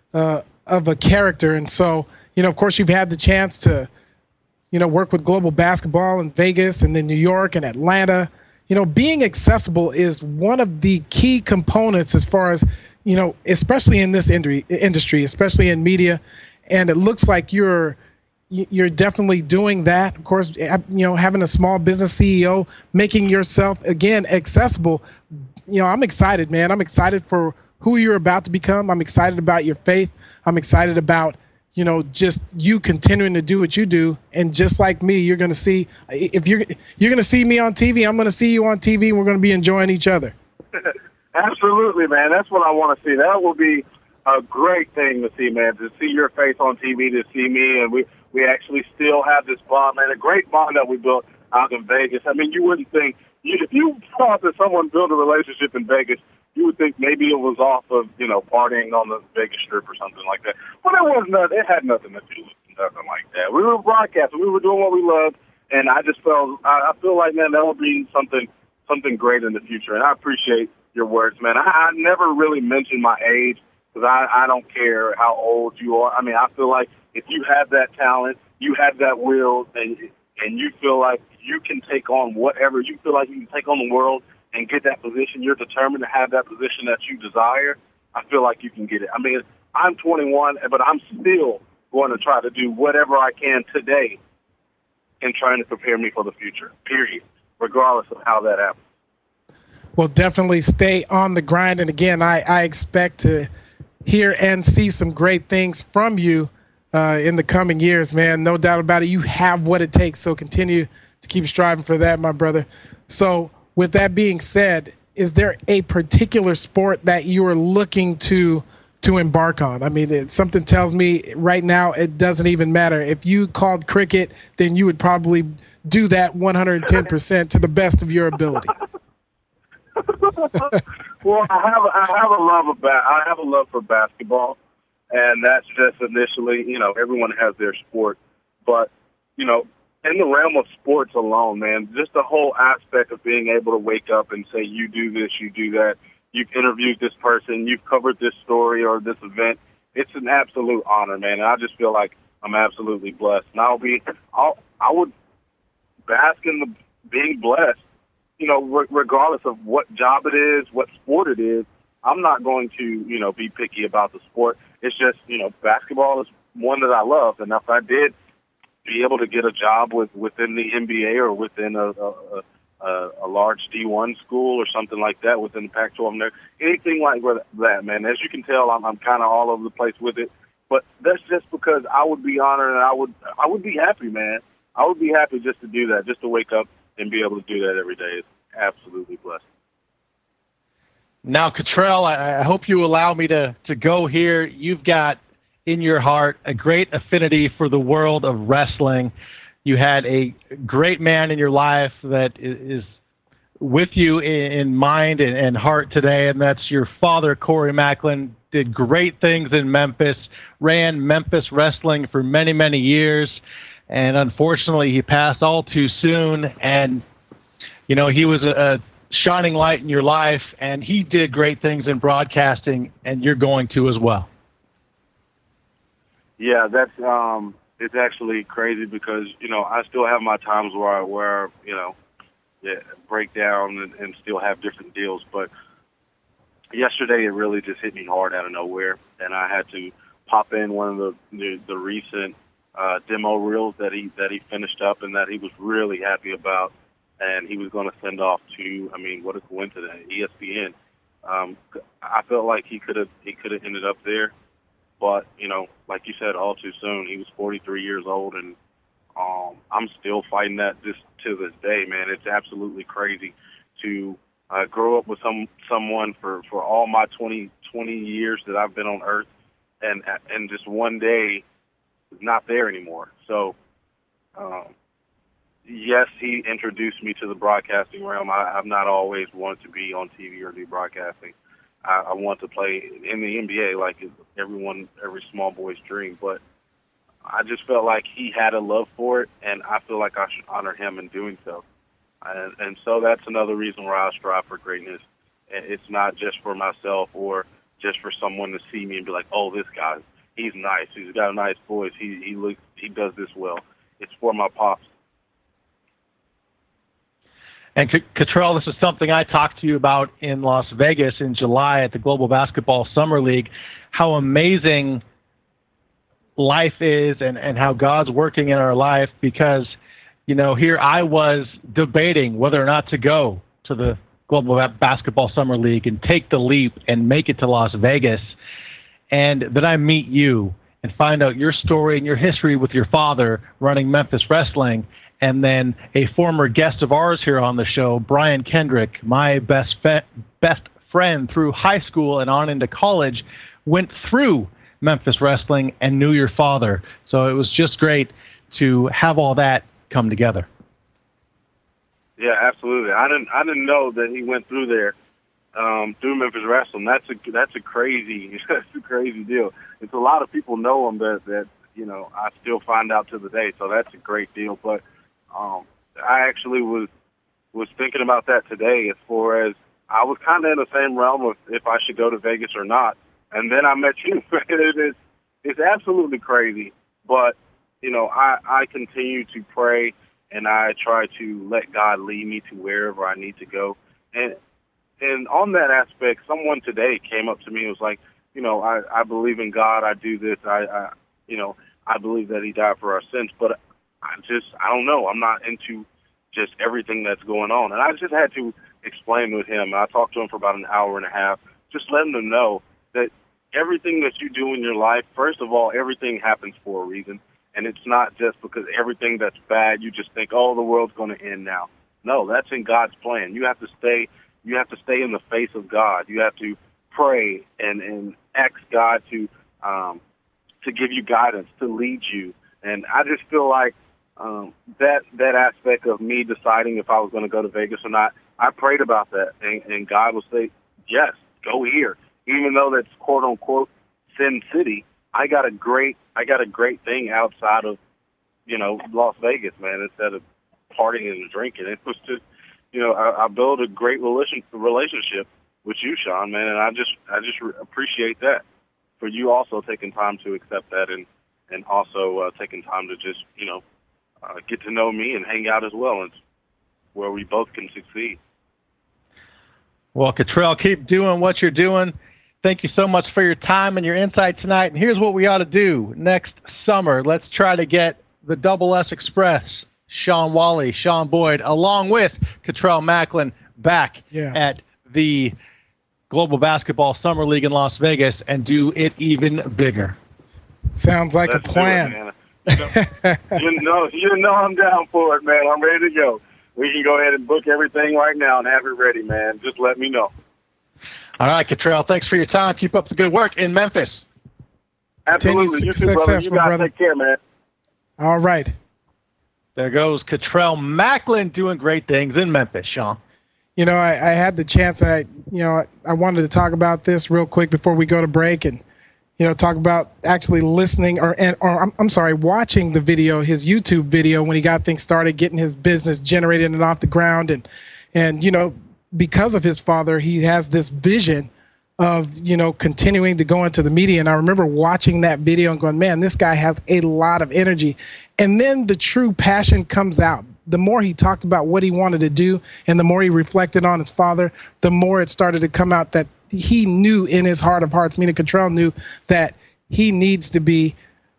a character. And so, of course, you've had the chance to, work with Global Basketball in Vegas and then New York and Atlanta. Being accessible is one of the key components as far as, especially in this industry, especially in media. And it looks like you're definitely doing that. Of course, having a small business CEO, making yourself, again, accessible. I'm excited, man. I'm excited for who you're about to become. I'm excited about your faith. I'm excited about, just you continuing to do what you do. And just like me, you're going to see, if you're going to see me on TV, I'm going to see you on TV, and we're going to be enjoying each other. Absolutely, man. That's what I want to see. That will be a great thing to see, man, to see your face on TV, to see me. And we actually still have this bond, man, a great bond that we built out in Vegas. You wouldn't think, if you thought that someone built a relationship in Vegas, you would think maybe it was off of, partying on the Vegas Strip or something like that. But it had nothing to do with nothing like that. We were broadcasting. We were doing what we loved, and I feel like, man, that will be something great in the future. And I appreciate your words, man. I never really mentioned my age, because I don't care how old you are. I feel like if you have that talent, you have that will, and you feel like you can take on whatever, you feel like you can take on the world and get that position, you're determined to have that position that you desire, I feel like you can get it. I'm 21, but I'm still going to try to do whatever I can today in trying to prepare me for the future, period, regardless of how that happens. Well, definitely stay on the grind. And again, I expect to hear and see some great things from you in the coming years, man. No doubt about it. You have what it takes. So continue to keep striving for that, my brother. So with that being said, is there a particular sport that you are looking to embark on? I mean, something tells me right now it doesn't even matter. If you called cricket, then you would probably do that 110% to the best of your ability. Well, I have a love for basketball, and that's just initially, everyone has their sport, but in the realm of sports alone, man, just the whole aspect of being able to wake up and say, you do this, you do that, you've interviewed this person, you've covered this story or this event, it's an absolute honor, man, and I just feel like I'm absolutely blessed. And I would bask in the being blessed, regardless of what job it is, what sport it is. I'm not going to, be picky about the sport. It's just, basketball is one that I love, and if I did be able to get a job within the NBA or within a large D1 school or something like that within the Pac-12, anything like that, man. As you can tell, I'm kind of all over the place with it, but that's just because I would be honored and I would be happy, man. I would be happy just to do that, just to wake up and be able to do that every day. It's absolutely blessed. Now, Cottrell, I hope you allow me to go here. You've got in your heart a great affinity for the world of wrestling. You had a great man in your life that is with you in mind and heart today, and that's your father, Corey Macklin. Did great things in Memphis, ran Memphis wrestling for many, many years, and unfortunately he passed all too soon. And, he was a shining light in your life, and he did great things in broadcasting, and you're going to as well. Yeah, that's it's actually crazy because I still have my times where break down and still have different deals. But yesterday it really just hit me hard out of nowhere, and I had to pop in one of the recent demo reels that he finished up and that he was really happy about, and he was going to send off to. I mean, what a coincidence! ESPN. I felt like he could have ended up there. But, like you said, all too soon. He was 43 years old, and I'm still fighting that just to this day, man. It's absolutely crazy to grow up with someone for all my 20 years that I've been on Earth, and just one day is not there anymore. So, yes, he introduced me to the broadcasting realm. I've not always wanted to be on TV or do broadcasting. I want to play in the NBA like every small boy's dream, but I just felt like he had a love for it, and I feel like I should honor him in doing so. And so that's another reason why I strive for greatness. It's not just for myself or just for someone to see me and be like, oh, this guy, he's nice. He's got a nice voice. He does this well. It's for my pops. And Cottrell, this is something I talked to you about in Las Vegas in July at the Global Basketball Summer League, how amazing life is and how God's working in our life, because, here I was debating whether or not to go to the Global Basketball Summer League and take the leap and make it to Las Vegas. And then I meet you and find out your story and your history with your father running Memphis Wrestling. And then a former guest of ours here on the show, Brian Kendrick, my best friend through high school and on into college, went through Memphis Wrestling and knew your father. So it was just great to have all that come together. Yeah, absolutely. I didn't know that he went through there through Memphis Wrestling. That's a crazy deal. It's a lot of people know him that I still find out to the day. So that's a great deal. But I actually was thinking about that today as far as I was kind of in the same realm of if I should go to Vegas or not. And then I met you. It's absolutely crazy. But, I continue to pray, and I try to let God lead me to wherever I need to go. And on that aspect, someone today came up to me and was like, I believe in God. I do this. I believe that he died for our sins. But I don't know. I'm not into just everything that's going on. And I just had to explain with him. I talked to him for about an hour and a half, just letting him know that everything that you do in your life, first of all, everything happens for a reason. And it's not just because everything that's bad, you just think, oh, the world's going to end now. No, that's in God's plan. You have to stay in the face of God. You have to pray and ask God to give you guidance, to lead you. And I just feel like that aspect of me deciding if I was going to go to Vegas or not, I prayed about that, and God will say, yes, go here. Even though that's quote unquote Sin City, I got a great thing outside of, Las Vegas, man. Instead of partying and drinking, it was just, I built a great relationship with you, Sean, man, and I just appreciate that for you also taking time to accept that and also taking time to just get to know me and hang out as well, and where we both can succeed. Well, Cottrell, keep doing what you're doing. Thank you so much for your time and your insight tonight. And here's what we ought to do next summer. Let's try to get the Double S Express, Sean Whalley, Sean Boyd, along with Cottrell Macklin back at the Global Basketball Summer League in Las Vegas and do it even bigger. Sounds like a plan. You know I'm down for it, man. I'm ready to go. We can go ahead and book everything right now and have it ready, man. Just let me know. All right, Cottrell, thanks for your time. Keep up the good work in Memphis. Absolutely. You too, brother. You guys take care, man. All right. There goes Cottrell Macklin doing great things in Memphis, Sean. I had the chance. I wanted to talk about this real quick before we go to break and, talk about actually listening watching the video, his YouTube video when he got things started, getting his business generated and off the ground. And because of his father, he has this vision of, continuing to go into the media. And I remember watching that video and going, man, this guy has a lot of energy. And then the true passion comes out. The more he talked about what he wanted to do and the more he reflected on his father, the more it started to come out that he knew in his heart of hearts, meaning Cottrell knew that he needs to be,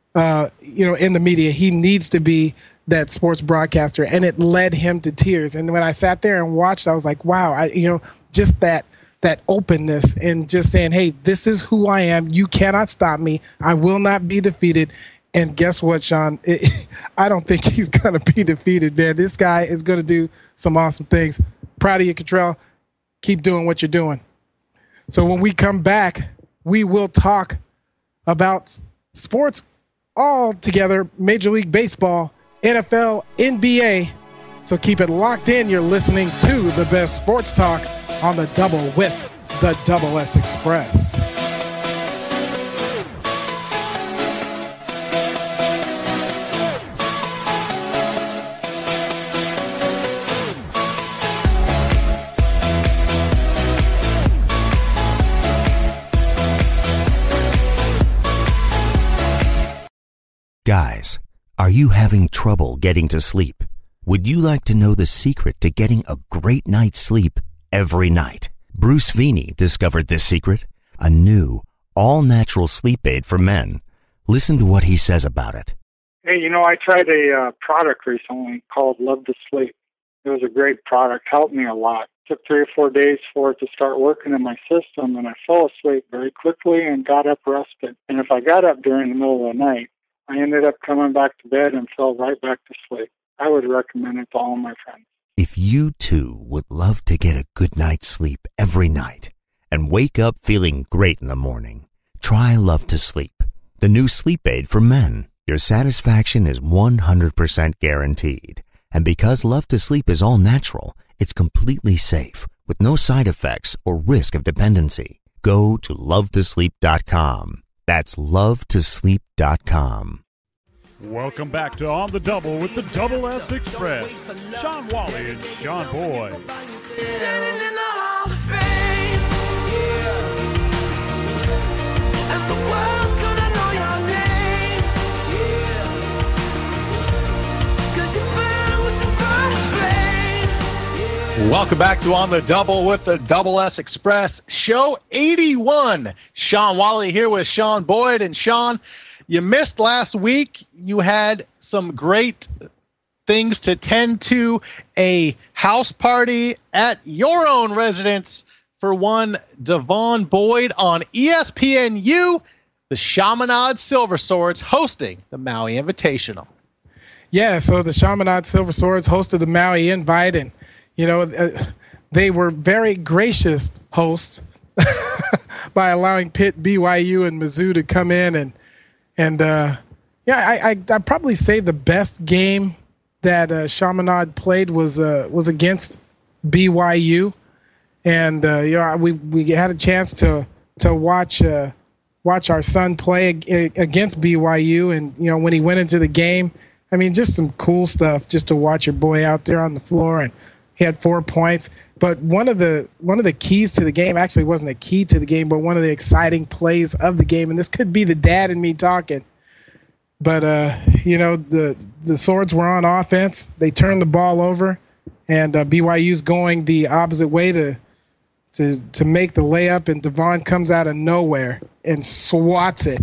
in the media. He needs to be that sports broadcaster, and it led him to tears. And when I sat there and watched, I was like, wow, just that openness and just saying, hey, this is who I am. You cannot stop me. I will not be defeated. And guess what, Sean? I don't think he's going to be defeated, man. This guy is going to do some awesome things. Proud of you, Cottrell. Keep doing what you're doing. So when we come back, we will talk about sports all together, Major League Baseball, NFL, NBA. So keep it locked in. You're listening to the best sports talk on the Double with the Double S Express. Guys, are you having trouble getting to sleep? Would you like to know the secret to getting a great night's sleep every night? Bruce Feeney discovered this secret, a new, all-natural sleep aid for men. Listen to what he says about it. Hey, I tried a product recently called Love to Sleep. It was a great product, helped me a lot. It took 3 or 4 days for it to start working in my system, and I fell asleep very quickly and got up rested. And if I got up during the middle of the night, I ended up coming back to bed and fell right back to sleep. I would recommend it to all my friends. If you, too, would love to get a good night's sleep every night and wake up feeling great in the morning, try Love to Sleep, the new sleep aid for men. Your satisfaction is 100% guaranteed. And because Love to Sleep is all natural, it's completely safe, with no side effects or risk of dependency. Go to lovetosleep.com. That's lovetosleep.com. Welcome back to On the Double with the Double S Express. Sean Whalley and Sean Boyd. Standing in the Hall of Fame, and the world's gonna know your name, 'cause you burn with the brightest flame. Welcome back to On the Double with the Double S Express, show 81. Sean Whalley here with Sean Boyd. And Sean, you missed last week. You had some great things to tend to, a house party at your own residence for one Devon Boyd on ESPNU, the Chaminade Silver Swords hosting the Maui Invitational. Yeah, so the Chaminade Silver Swords hosted the Maui Invite, and, they were very gracious hosts by allowing Pitt, BYU, and Mizzou to come in. I'd probably say the best game that Chaminade played was against BYU. And we had a chance to watch our son play against BYU, and when he went into the game, I mean, just some cool stuff just to watch your boy out there on the floor, and he had 4 points. But one of the keys to the game, actually wasn't a key to the game, but one of the exciting plays of the game, and this could be the dad in me talking, but the Swords were on offense. They turned the ball over, and BYU's going the opposite way to make the layup, and Devon comes out of nowhere and swats it.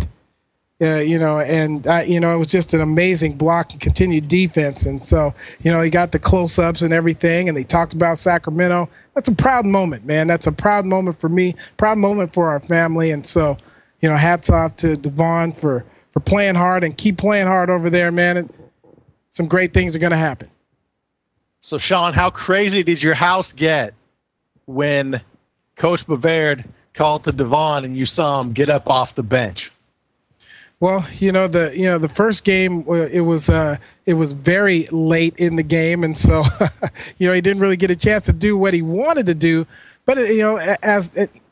It was just an amazing block and continued defense. And so, he got the close-ups and everything, and they talked about Sacramento. That's a proud moment, man. That's a proud moment for me, proud moment for our family. And so, hats off to Devon for playing hard, and keep playing hard over there, man. And some great things are going to happen. So, Sean, how crazy did your house get when Coach Bavard called to Devon and you saw him get up off the bench? Well, the first game, it was very late in the game, and so he didn't really get a chance to do what he wanted to do. But as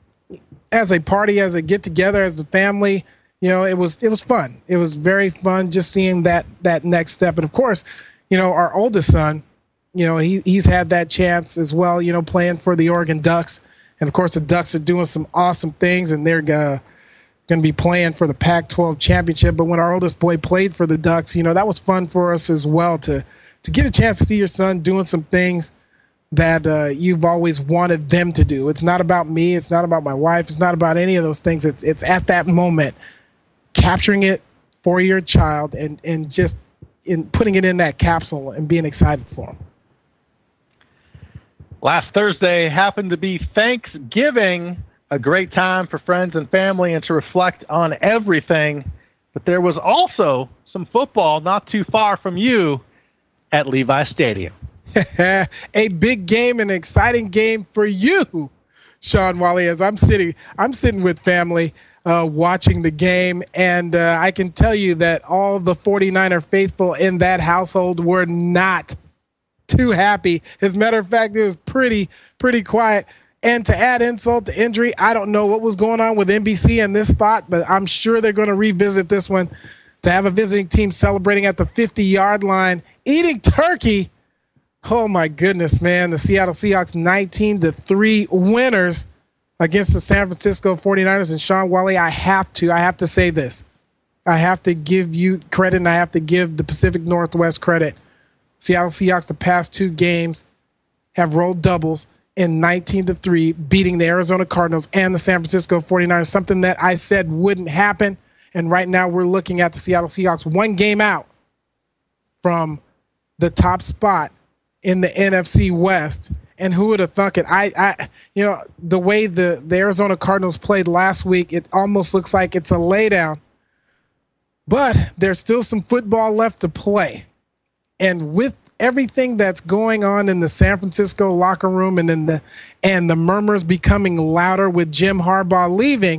a party, as a get together, as the family, it was fun. It was very fun just seeing that next step. And of course, our oldest son, he's had that chance as well. Playing for the Oregon Ducks, and of course the Ducks are doing some awesome things, and they're going to be playing for the Pac-12 championship. But when our oldest boy played for the Ducks, that was fun for us as well to get a chance to see your son doing some things that you've always wanted them to do. It's not about me. It's not about my wife. It's not about any of those things. It's at that moment, capturing it for your child and just putting it in that capsule and being excited for him. Last Thursday happened to be Thanksgiving, a great time for friends and family and to reflect on everything. But there was also some football not too far from you at Levi Stadium. A big game, an exciting game for you, Sean Wally, as I'm sitting with family watching the game. And I can tell you that all the 49er faithful in that household were not too happy. As a matter of fact, it was pretty quiet. And to add insult to injury, I don't know what was going on with NBC in this spot, but I'm sure they're going to revisit this one to have a visiting team celebrating at the 50-yard line, eating turkey. Oh, my goodness, man. The Seattle Seahawks 19-3 winners against the San Francisco 49ers. And Sean Wally, I have to say this. I have to give you credit, and I have to give the Pacific Northwest credit. Seattle Seahawks, the past two games, have rolled doubles in 19-3, beating the Arizona Cardinals and the San Francisco 49ers, something that I said wouldn't happen. And right now we're looking at the Seattle Seahawks one game out from the top spot in the NFC West. And who would have thunk it? The way the Arizona Cardinals played last week, it almost looks like it's a laydown. But there's still some football left to play. And with everything that's going on in the San Francisco locker room and the murmurs becoming louder with Jim Harbaugh leaving,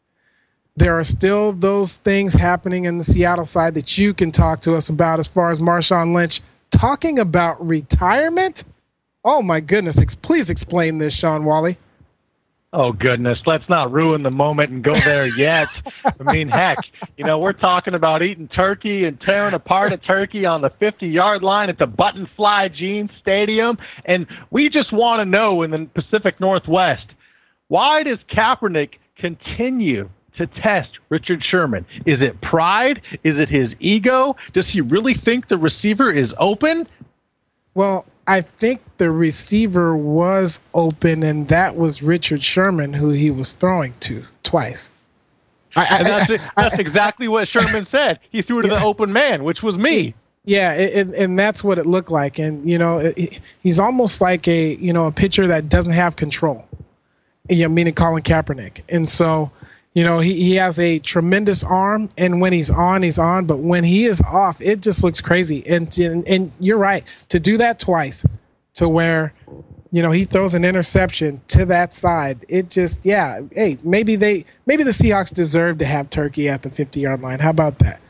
there are still those things happening in the Seattle side that you can talk to us about, as far as Marshawn Lynch talking about retirement. Oh my goodness. Please explain this, Sean Wally. Oh, goodness. Let's not ruin the moment and go there yet. I mean, heck, we're talking about eating turkey and tearing apart a turkey on the 50-yard line at the Buttonfly Jeans Stadium. And we just want to know, in the Pacific Northwest, why does Kaepernick continue to test Richard Sherman? Is it pride? Is it his ego? Does he really think the receiver is open? Well, I think the receiver was open, and that was Richard Sherman, who he was throwing to twice. That's exactly what Sherman said. He threw to the open man, which was me. Yeah, and that's what it looked like. And, he's almost like a pitcher that doesn't have control, meaning Colin Kaepernick. And so, he has a tremendous arm, and when he's on, he's on. But when he is off, it just looks crazy. And you're right, to do that twice to where, he throws an interception to that side. It just, hey, maybe the Seahawks deserve to have turkey at the 50-yard line. How about that?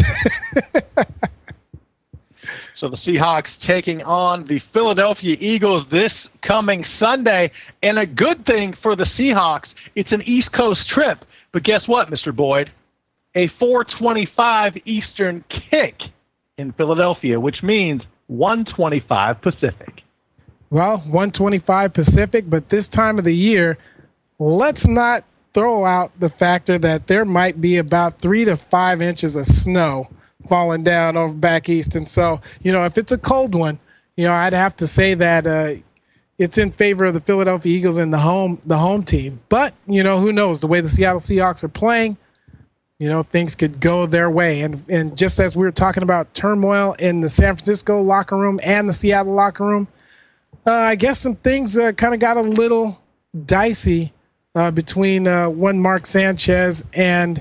So the Seahawks taking on the Philadelphia Eagles this coming Sunday. And a good thing for the Seahawks, it's an East Coast trip. But guess what, Mr. Boyd? A 4:25 Eastern kick in Philadelphia, which means 1:25 Pacific. Well, 1:25 Pacific, but this time of the year, let's not throw out the factor that there might be about 3 to 5 inches of snow falling down over back east. And so, if it's a cold one, I'd have to say that it's in favor of the Philadelphia Eagles and the home team. But, who knows? The way the Seattle Seahawks are playing, things could go their way. And just as we were talking about turmoil in the San Francisco locker room and the Seattle locker room, I guess some things kind of got a little dicey between one Mark Sanchez and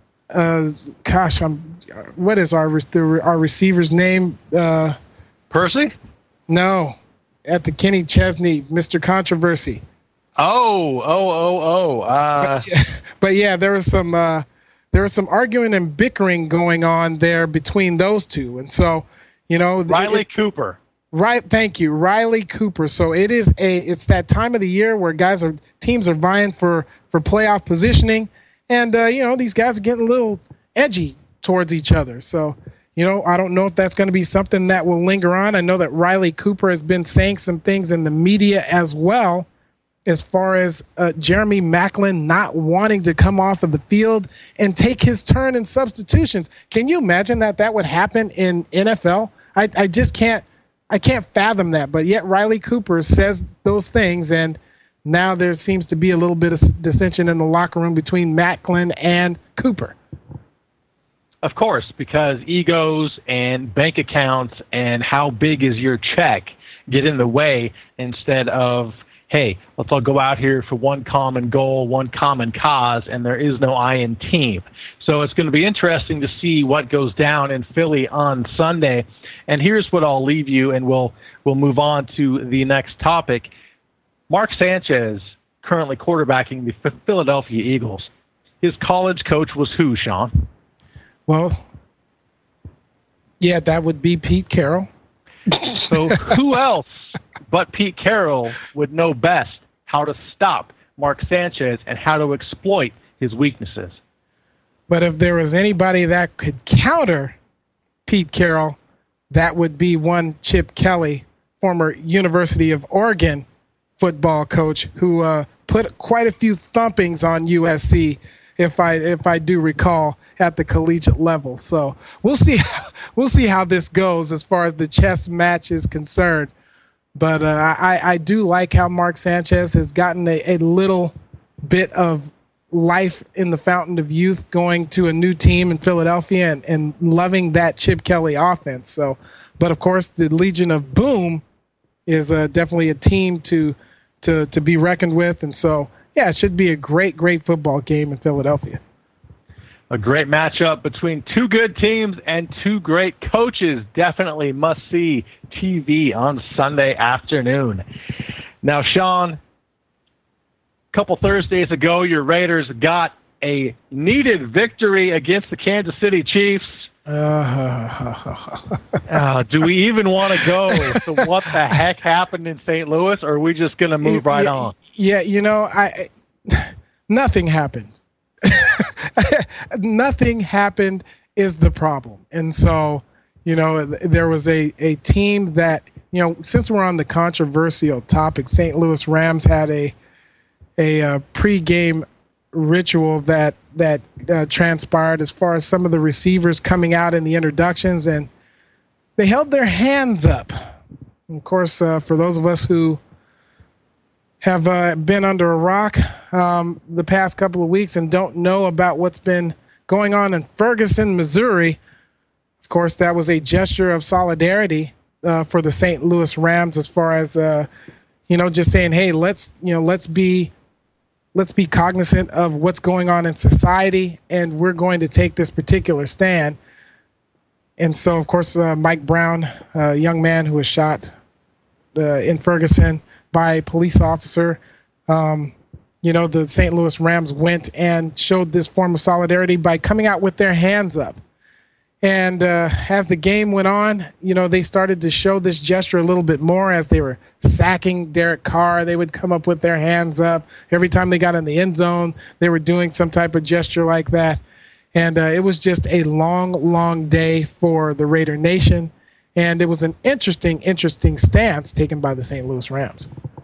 what is our receiver's name? Percy? No, at the Kenny Chesney, Mr. Controversy. But yeah, there was some arguing and bickering going on there between those two, and so Riley Cooper. Right, thank you, Riley Cooper. So it's that time of the year where teams are vying for playoff positioning, and these guys are getting a little edgy towards each other. So, I don't know if that's going to be something that will linger on. I know that Riley Cooper has been saying some things in the media as well, as far as Jeremy Maclin not wanting to come off of the field and take his turn in substitutions. Can you imagine that would happen in NFL? I just can't fathom that. But yet Riley Cooper says those things, and now there seems to be a little bit of dissension in the locker room between Maclin and Cooper. Of course, because egos and bank accounts and how big is your check get in the way instead of, hey, let's all go out here for one common goal, one common cause, and there is no I in team. So it's going to be interesting to see what goes down in Philly on Sunday. And here's what I'll leave you, and we'll move on to the next topic. Mark Sanchez, currently quarterbacking the Philadelphia Eagles. His college coach was who, Sean? Well, yeah, that would be Pete Carroll. So who else but Pete Carroll would know best how to stop Mark Sanchez and how to exploit his weaknesses? But if there was anybody that could counter Pete Carroll, that would be one Chip Kelly, former University of Oregon football coach, who put quite a few thumpings on USC, if I do recall, at the collegiate level. So we'll see how this goes as far as the chess match is concerned. But I do like how Mark Sanchez has gotten a little bit of life in the fountain of youth, going to a new team in Philadelphia and loving that Chip Kelly offense. So, but of course, the Legion of Boom is definitely a team to be reckoned with. And so, yeah, it should be a great football game in Philadelphia. A great matchup between two good teams and two great coaches. Definitely must-see TV on Sunday afternoon. Now, Sean, a couple Thursdays ago, your Raiders got a needed victory against the Kansas City Chiefs. Do we even want to go to what the heck happened in St. Louis, or are we just going to move right on? Yeah, nothing happened. Nothing happened is the problem. And so, there was a team that, since we're on the controversial topic, St. Louis Rams had a pregame ritual that transpired as far as some of the receivers coming out in the introductions, and they held their hands up. And of course, for those of us who have been under a rock the past couple of weeks and don't know about what's been going on in Ferguson, Missouri, of course, that was a gesture of solidarity for the St. Louis Rams, as far as just saying, hey, let's be cognizant of what's going on in society, and we're going to take this particular stand. And so, of course, Mike Brown, a young man who was shot in Ferguson by a police officer, the St. Louis Rams went and showed this form of solidarity by coming out with their hands up. And as the game went on, they started to show this gesture a little bit more as they were sacking Derek Carr. They would come up with their hands up. Every time they got in the end zone, they were doing some type of gesture like that. And it was just a long, long day for the Raider Nation. And it was an interesting stance taken by the St. Louis Rams.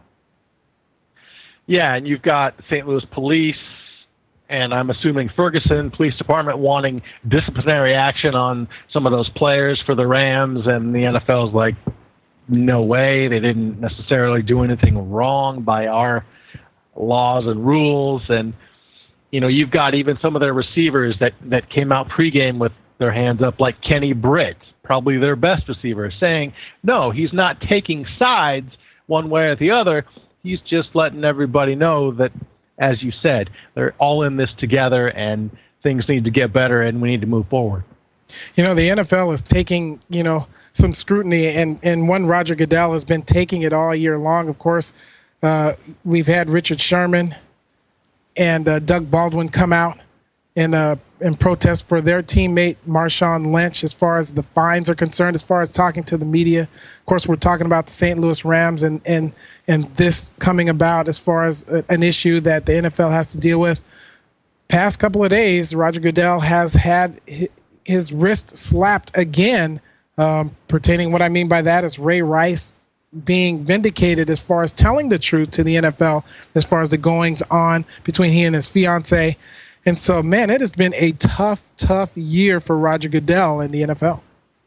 Yeah, and you've got St. Louis Police, and I'm assuming Ferguson Police Department wanting disciplinary action on some of those players for the Rams, and the NFL's like, no way, they didn't necessarily do anything wrong by our laws and rules. And, you've got even some of their receivers that came out pregame with their hands up, like Kenny Britt, probably their best receiver, saying, no, he's not taking sides one way or the other. He's just letting everybody know that, as you said, they're all in this together and things need to get better and we need to move forward. The NFL is taking, some scrutiny, and one Roger Goodell has been taking it all year long. Of course, we've had Richard Sherman and Doug Baldwin come out and protest for their teammate Marshawn Lynch as far as the fines are concerned, as far as talking to the media. Of course, we're talking about the St. Louis Rams and this coming about as far as an issue that the NFL has to deal with. Past couple of days, Roger Goodell has had his wrist slapped again, pertaining, what I mean by that is Ray Rice being vindicated as far as telling the truth to the NFL as far as the goings on between he and his fiance. And so, man, it has been a tough year for Roger Goodell in the NFL.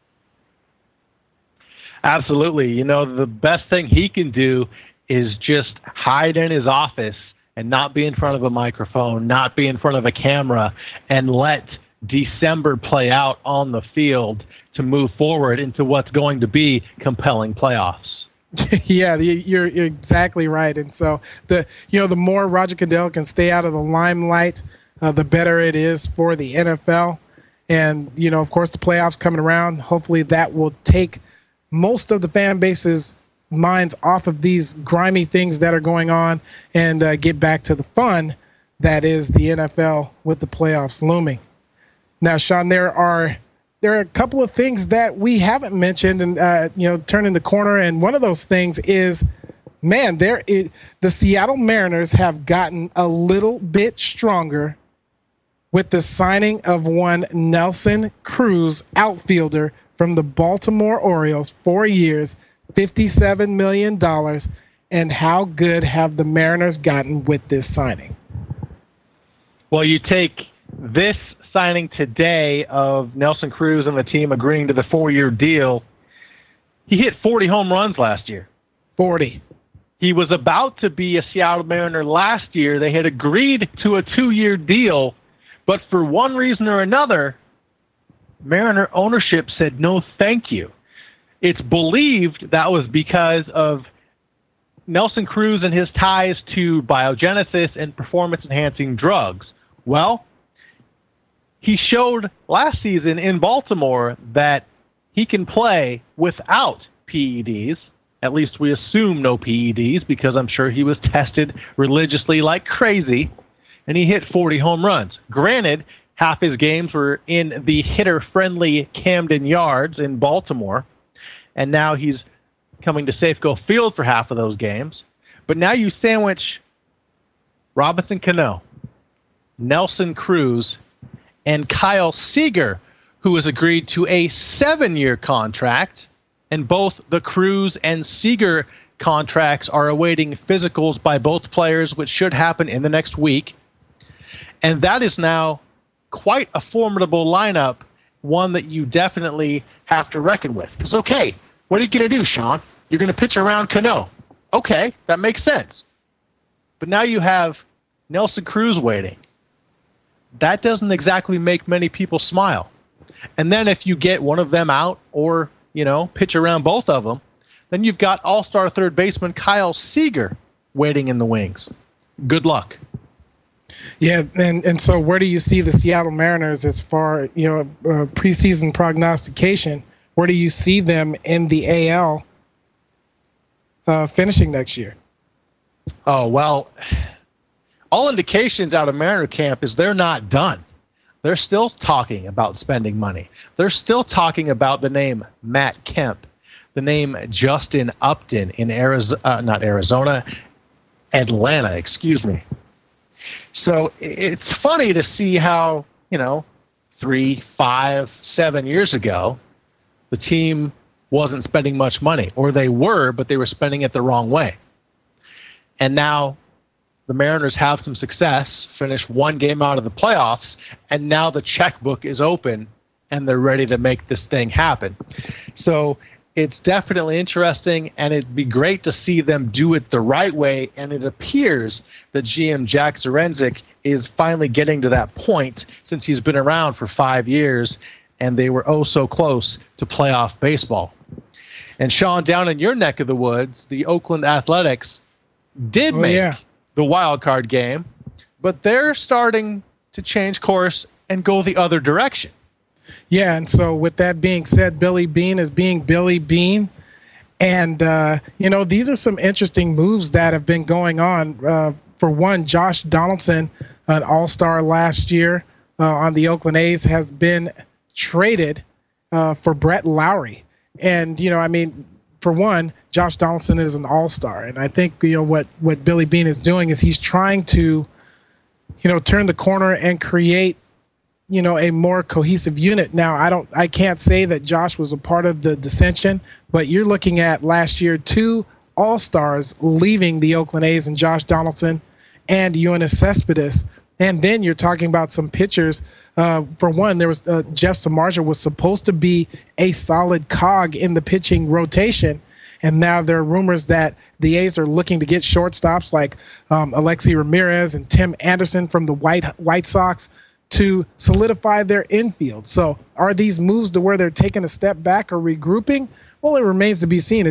Absolutely. The best thing he can do is just hide in his office and not be in front of a microphone, not be in front of a camera, and let December play out on the field to move forward into what's going to be compelling playoffs. Yeah, you're exactly right. And so the more Roger Goodell can stay out of the limelight, the better it is for the NFL. And, of course, the playoffs coming around, hopefully that will take most of the fan base's minds off of these grimy things that are going on and get back to the fun that is the NFL with the playoffs looming. Now, Sean, there are a couple of things that we haven't mentioned and, turning the corner. And one of those things is, man, the Seattle Mariners have gotten a little bit stronger with the signing of one Nelson Cruz, outfielder from the Baltimore Orioles, 4 years, $57 million. And how good have the Mariners gotten with this signing? Well, you take this signing today of Nelson Cruz and the team agreeing to the 4-year deal. He hit 40 home runs last year. 40. He was about to be a Seattle Mariner last year. They had agreed to a 2-year deal, but for one reason or another, Mariner ownership said no thank you. It's believed that was because of Nelson Cruz and his ties to biogenesis and performance-enhancing drugs. Well, he showed last season in Baltimore that he can play without PEDs. At least we assume no PEDs because I'm sure he was tested religiously like crazy, and he hit 40 home runs. Granted, half his games were in the hitter-friendly Camden Yards in Baltimore, and now he's coming to Safeco Field for half of those games. But now you sandwich Robinson Cano, Nelson Cruz, and Kyle Seager, who has agreed to a 7-year contract, and both the Cruz and Seager contracts are awaiting physicals by both players, which should happen in the next week. And that is now quite a formidable lineup, one that you definitely have to reckon with. Because, okay, what are you going to do, Sean? You're going to pitch around Cano. Okay, that makes sense. But now you have Nelson Cruz waiting. That doesn't exactly make many people smile. And then if you get one of them out or, pitch around both of them, then you've got all-star third baseman Kyle Seager waiting in the wings. Good luck. Yeah, and so where do you see the Seattle Mariners as far, preseason prognostication? Where do you see them in the AL finishing next year? Oh, well, all indications out of Mariner camp is they're not done. They're still talking about spending money. They're still talking about the name Matt Kemp, the name Justin Upton in Atlanta, excuse me. So it's funny to see how, 3, 5, 7 years ago, the team wasn't spending much money, or they were, but they were spending it the wrong way. And now the Mariners have some success, finished one game out of the playoffs, and now the checkbook is open and they're ready to make this thing happen. So it's definitely interesting, and it'd be great to see them do it the right way, and it appears that GM Jack Zduriencik is finally getting to that point since he's been around for 5 years, and they were oh so close to playoff baseball. And Sean, down in your neck of the woods, the Oakland Athletics did make the wild card game, but they're starting to change course and go the other direction. Yeah, and so with that being said, Billy Beane is being Billy Beane. And, these are some interesting moves that have been going on. For one, Josh Donaldson, an all-star last year on the Oakland A's, has been traded for Brett Lowry. And, for one, Josh Donaldson is an all-star. And I think, what Billy Beane is doing is he's trying to, turn the corner and create, a more cohesive unit. Now, I can't say that Josh was a part of the dissension, but you're looking at last year 2 all-stars leaving the Oakland A's, and Josh Donaldson and Yoenis Cespedes. And then you're talking about some pitchers. For one, there was Jeff Samardzija was supposed to be a solid cog in the pitching rotation, and now there are rumors that the A's are looking to get shortstops like Alexi Ramirez and Tim Anderson from the White Sox to solidify their infield. So are these moves to where they're taking a step back or regrouping? Well, it remains to be seen.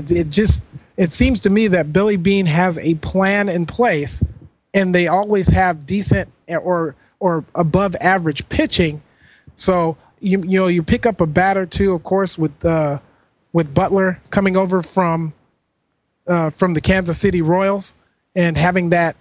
It seems to me that Billy Beane has a plan in place, and they always have decent or above average pitching. So you pick up a bat or two, of course, with Butler coming over from the Kansas City Royals and having that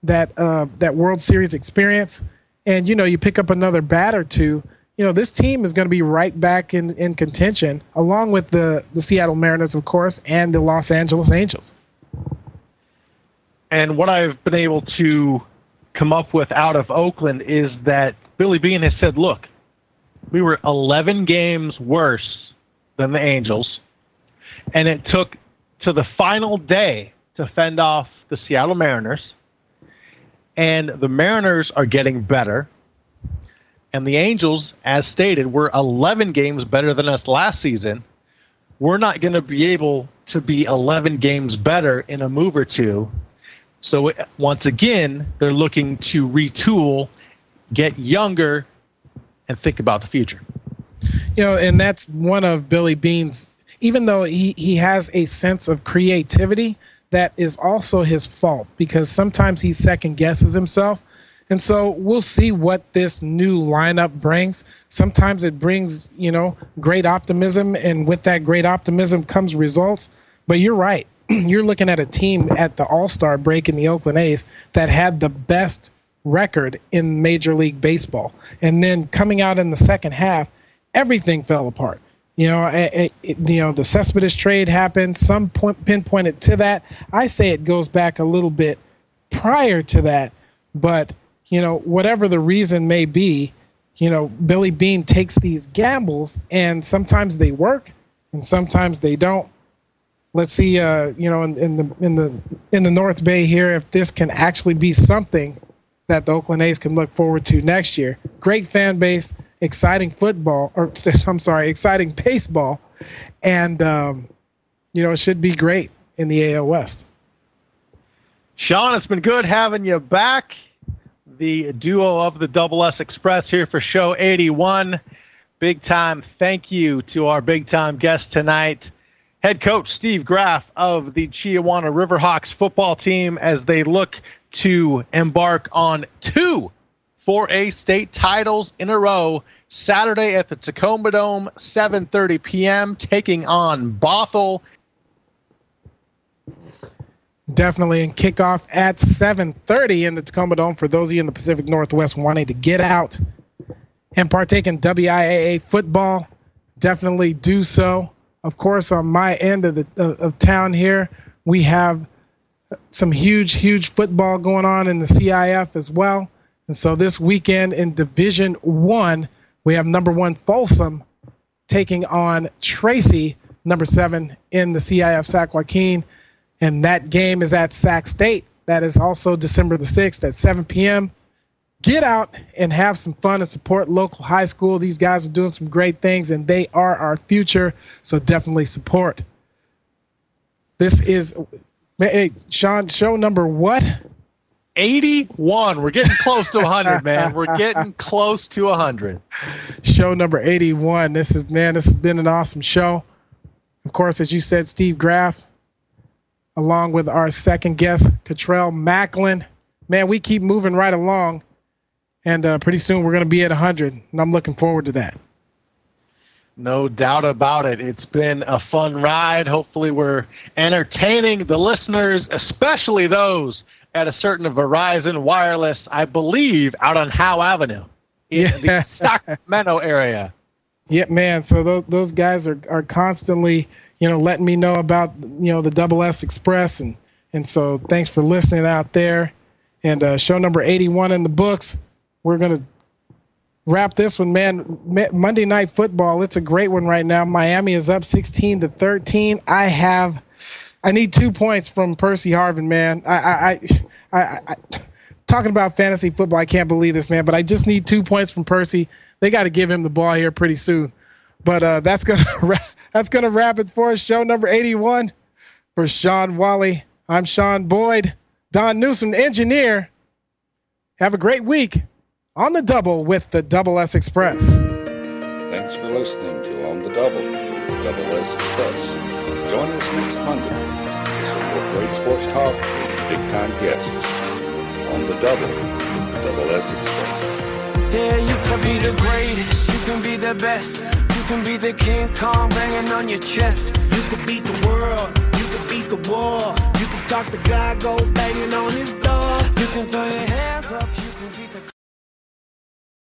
World Series experience. And, you pick up another bat or two, this team is going to be right back in contention, along with the Seattle Mariners, of course, and the Los Angeles Angels. And what I've been able to come up with out of Oakland is that Billy Beane has said, look, we were 11 games worse than the Angels, and it took to the final day to fend off the Seattle Mariners. And the Mariners are getting better. And the Angels, as stated, were 11 games better than us last season. We're not going to be able to be 11 games better in a move or two. So once again, they're looking to retool, get younger, and think about the future. And that's one of Billy Beane's, even though he has a sense of creativity, that is also his fault, because sometimes he second guesses himself. And so we'll see what this new lineup brings. Sometimes it brings, great optimism, and with that great optimism comes results. But you're right. You're looking at a team at the All-Star break in the Oakland A's that had the best record in Major League Baseball. And then coming out in the second half, everything fell apart. The Cespedes trade happened. Some pinpointed to that. I say it goes back a little bit prior to that. But, whatever the reason may be, Billy Beane takes these gambles, and sometimes they work and sometimes they don't. Let's see, in the North Bay here, if this can actually be something that the Oakland A's can look forward to next year. Great fan base, exciting exciting baseball, and it should be great in the AL West. Sean, it's been good having you back. The duo of the Double S Express here for show 81. Big time thank you to our big-time guest tonight, head coach Steve Graff of the Chiawana Riverhawks football team, as they look to embark on 2 4A state titles in a row. Saturday at the Tacoma Dome, 7:30 p.m., taking on Bothell. Definitely, and kickoff at 7:30 in the Tacoma Dome for those of you in the Pacific Northwest wanting to get out and partake in WIAA football. Definitely do so. Of course, on my end of town here, we have some huge football going on in the CIF as well. And so this weekend in Division I, we have number 1 Folsom taking on Tracy, number 7 in the CIF Sac Joaquin. And that game is at Sac State. That is also December the 6th at 7 p.m. Get out and have some fun and support local high school. These guys are doing some great things, and they are our future, so definitely support. This is, hey, Sean, show number what? 81. We're getting close to 100, man. We're getting close to 100. Show number 81. This has been an awesome show. Of course, as you said, Steve Graff, along with our second guest, Cottrell Macklin. Man, we keep moving right along, and pretty soon we're going to be at 100, and I'm looking forward to that. No doubt about it. It's been a fun ride. Hopefully we're entertaining the listeners, especially those at a certain Verizon Wireless, I believe, out on Howe Avenue in the Sacramento area. Yeah, man. So those guys are constantly, letting me know about, the Double S Express. And so thanks for listening out there. And show number 81 in the books. We're going to wrap this one, man. Monday Night Football. It's a great one right now. Miami is up 16-13. I need 2 points from Percy Harvin, man. I talking about fantasy football, I can't believe this, man, but I just need 2 points from Percy. They got to give him the ball here pretty soon. But that's gonna wrap it for us. Show number 81 for Sean Wally. I'm Sean Boyd. Don Newsom, engineer. Have a great week on the double with the Double S Express. Thanks for listening to On the Double, Double S Express. Join us next Monday for great sports talk with big-time guests on the Double S Express. Yeah, you can be the greatest, you can be the best, you can be the King Kong banging on your chest. You can beat the world, you can beat the war, you can talk the guy, go banging on his door. You can throw your hands up.